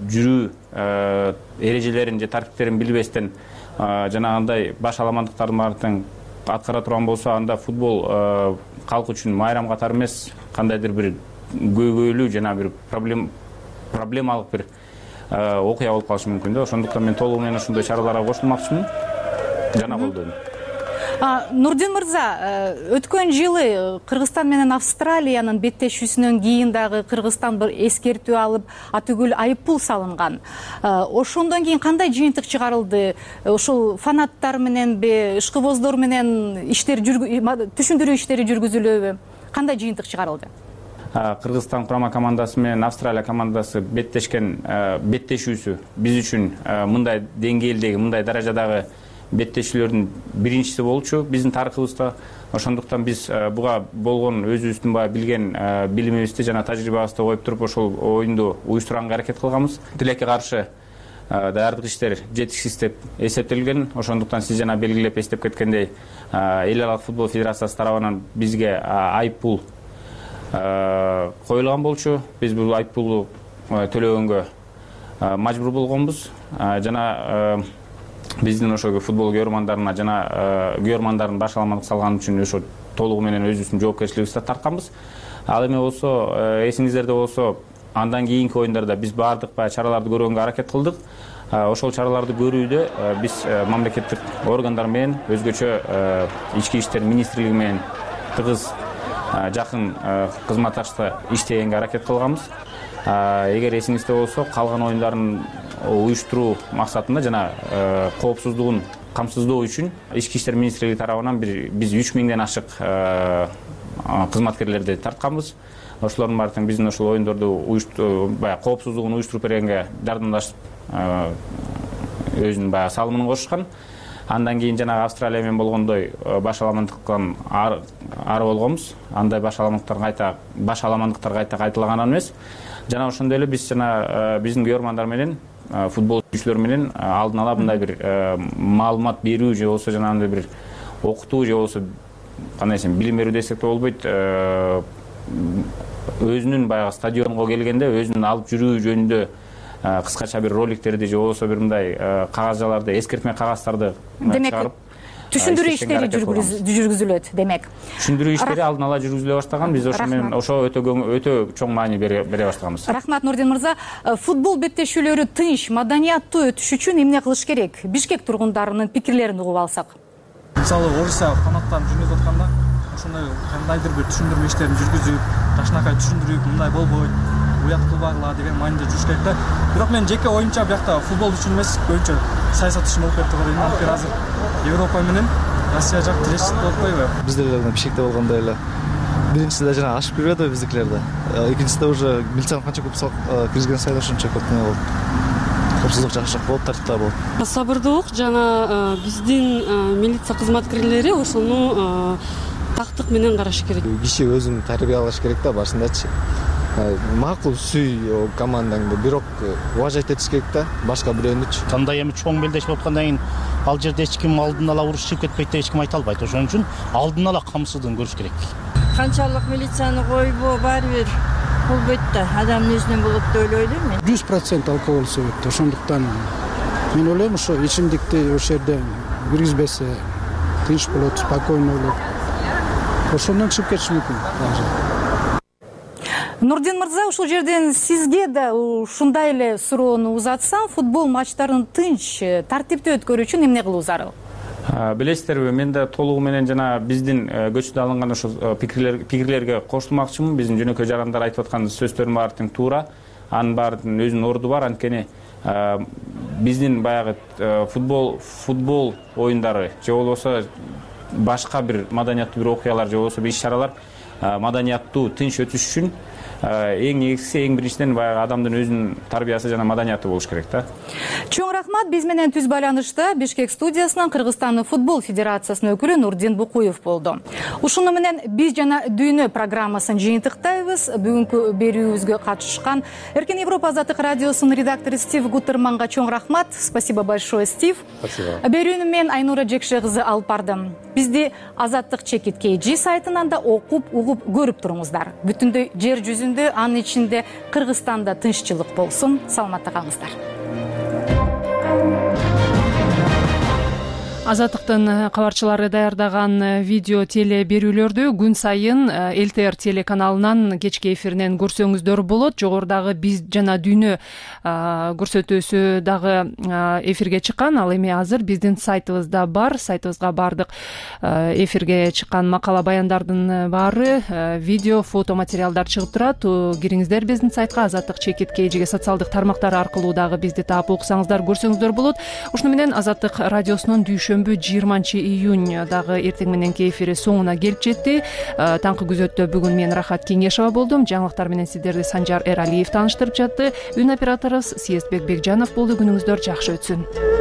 жүрүү эрежелерин же тартиптерин билбестен жанагындай баш аламандыктардын баарын тең аткара турган болсо, анда футбол калк үчүн майрам катары эмес, кандайдыр бир көйгөйлүү жана бир проблемалык бир окуя болуп калышы мүмкүн да. Ошондуктан мен толугу менен ушундай чараларга кошулмакчымын жана колдойм. Нурдин мырза, өткөн жылы Кыргызстан менен Австралиянын беттешүүсүнөн кийин дагы Кыргызстан бир эскертүү алып, атүгүл айыппул салынган. Ошондон кийин кандай жыйынтык чыгарылды? Ошол фанаттар мененби, ишкыбоздор менен иштер түшүндүрүү иштери жүргүзүлөбү? Кандай жыйынтык чыгарылды? Кыргызстан курама командасы менен Австралия командасы беттешкен беттешүүсү биз үчүн мындай деңгээлдеги, мындай даражадагы беттешүүлөрдүн биринчиси болчу биздин тарыхыбызда. Ошондуктан биз буга болгон өзүбүздүн баягы билген билимибизди жана тажрыйбабызды коюп туруп ошол оюнду уюштуранга аракет кылганбыз. Тилекке каршы даярдык иштер жетишсиз деп эсептелген. Ошондуктан сиз жана белгилеп эстеп кеткендей, эл аралык футбол федерациясы тарабынан бизге айыппул коюлган болчу. Биз бул айыппулду төлөгөнгө мажбур болгонбуз. Жана биздин ошо футбол көрөрмандарына жана көрөрмандардын башаламандык салганы үчүн ошо толугу менен өзүбүздүн жоопкерчилигибизди тартканбыз. Ал эми болсо, эсиңиздерде болсо, андан кийинки оюндарда биз баардык баягы чараларды көргөнгө аракет кылдык. Ошол чараларды көрүүдө биз мамлекеттик органдар менен, өзгөчө ички иштер министрлиги менен тыгыз жакын кызматташта иштегенге аракет кылганбыз. Эгер эсиңизде болсо, калган оюндардын уюштуруу максатында жана коопсуздугун камсыздоо үчүн ички иштер министрлиги тарабынан биз үч миңден ашык кызматкерлерди тартканбыз. Ошолордун баары тең биздин ошол оюндорду баягы коопсуздугун уюштуруп бергенге жардамдашып өзүнүн баягы салымын кошушкан. Андан кийин жанагы Австралия менен болгондой башаламандыктан ары болгонбуз. Андай башаламандыктар кайта башаламандыктар кайта кайталаган эмес. Жана ошондой эле биз жана биздин көрөрмандар менен, футбол сүйүүчүлөр менен алдын ала мындай бир маалымат берүү же болбосо жана андай бир окутуу же болбосо кандай десем, билим берүү десек да болбойт. Өзүнүн баягы стадионго келгенде өзүнүн алып жүрүү жөнүндө кыскача бир роликтерди же болбосо бир мындай кагазжаларды, эскертме кагаздарды чыгарып түшүндүрүү иштери жүргүзүлөт. Демек, түшүндүрүү иштери алдын ала жүргүзүлө баштаган. Биз ошо менен ошо өтө өтө чоң маани бере баштаганбыз. Рахмат, Нурдин мырза. Футбол беттешүүлөрү тынч, маданияттуу өтүш үчүн эмне кылыш керек? Бишкек тургундарынын пикирлерин угуп алсак. Мисалы, Орусия канаттан жөнөтүп атканда, ошондой кандайдыр бир түшүндүрмө иштерин жүргүзүп, жакшынакай түшүндүрүп, мындай болбойт, уят кылбагыла деген маанидө жүрүш керек да. Бирок мен жеке оюмча биякта футбол үчүн эмес, көбүнчө саясат үчүн болуп кетти го. Анткени азыр Европа менен Россия жак тирешчилик болуп койбойбу? Бизде эле Бишкекте болгондой эле биринчисиде жана ашып кирбейт да биздикилерде. Экинчисиде уже милициянын канча көп киргизген сайын ошончо көп неме болот. Коопсуздук жакшыраак болот, тартиптүү болот. Сабырдуулук жана биздин милиция кызматкерлери ошону тактык менен караш керек. Киши өзүн тарбиялаш керек да башындачы. Макул сүй командаңды, бирок уважать этиш керек да, башка бирөөнүчү. Кандай эми чоң белдеш болуп аткандан кийин ал жерде эч ким алдын ала уруш чыгып кетпейт деп эч ким айта албайт. Ошон үчүн алдын ала камсыздыгын көрүш керек. Канчалык милицияны койбо, баары бир болбойт да, адамдын өзүнөн болот деп ойлойм мен. жүз процент алкоголь себептүү. Ошондуктан мен ойлойм, ошо ичимдикти ошол жерде киргизбесе тынч болот, спокойно болот. Ошондон чыгып кетиш мүмкүн. Нурдин мырза, ушул жерден сизге да ушундай эле суроону узатсам, футбол матчтарын тынч, тартиптүү өткөрүү үчүн эмне кылуу зарыл? Билесиздерби, мен да толугу менен жана биздин көчүдө алынган ошол пикирлерге кошулмакчымын. Биздин жөнөкөй жарандар айтып аткан сөздөрдүн баары тең туура. Анын баарынын өзүнүн орду бар. Анткени биздин баягы футбол футбол оюндары же болбосо башка бир маданияттуу бир окуялар же болбосо бир иш-чаралар маданияттуу тынч өтүш үчүн эң негизгиси, эң биринчиден баягы адамдын өзүнүн тарбиясы жана маданияты болуш керек да. Чоң рахмат. Биз менен түз байланышта Бишкек студиясынан Кыргызстандын футбол федерациясынын өкүлү Нурдин Букуев болду. Ушуну менен биз жана дүйнө программасын жыйынтыктайбыз. Бүгүнкү берүүбүзгө катышкан Эркен Европа Азаттык радиосунун редактору Стив Гуттерманга чоң рахмат. Спасибо большое, Стив. Спасибо. Берүүнү мен Айнура Жекше кызы алып бардым. Бизди Азаттык чекит кей жи сайтынан да окуп, угуп, көрүп туруңуздар. Бүтүндөй жер жүзүндө, анын ичинде Кыргызстанда тынччылык болсун. Саламатта калыңыздар. Азаттыктын кабарчылары даярдаган видео теле берүүлөрдү күн сайын эл тэ эр телеканалынан кечки эфиринен көрсөңүздөр болот. Жогорудагы биз жана дүйнө көрсөтүүсү дагы эфирге чыккан. Ал эми азыр биздин сайтыбызда бар. Сайтыбызга бардык эфирге чыккан макала баяндардын баары видео, фото материалдар чыгып турат. Кириңиздер биздин сайтка, Азаттык чекит кей жиге социалдык тармактар аркылуу дагы бизди таап уксаңыздар, көрсөңүздөр болот. Ушуну менен Азаттык радиосунун дүйшө дүйшөмбү жыйырманчы июнь дагы эртең мененки эфири соңуна келип жетти. Таңкы күзөттө бүгүн мен Рахат Кеңешова болдум. Жаңылыктар менен сиздерди Санжар Эралиев тааныштырып жатты. Үн операторубуз Съездбек Бекжанов болду. Күнүңүздөр жакшы өтсүн.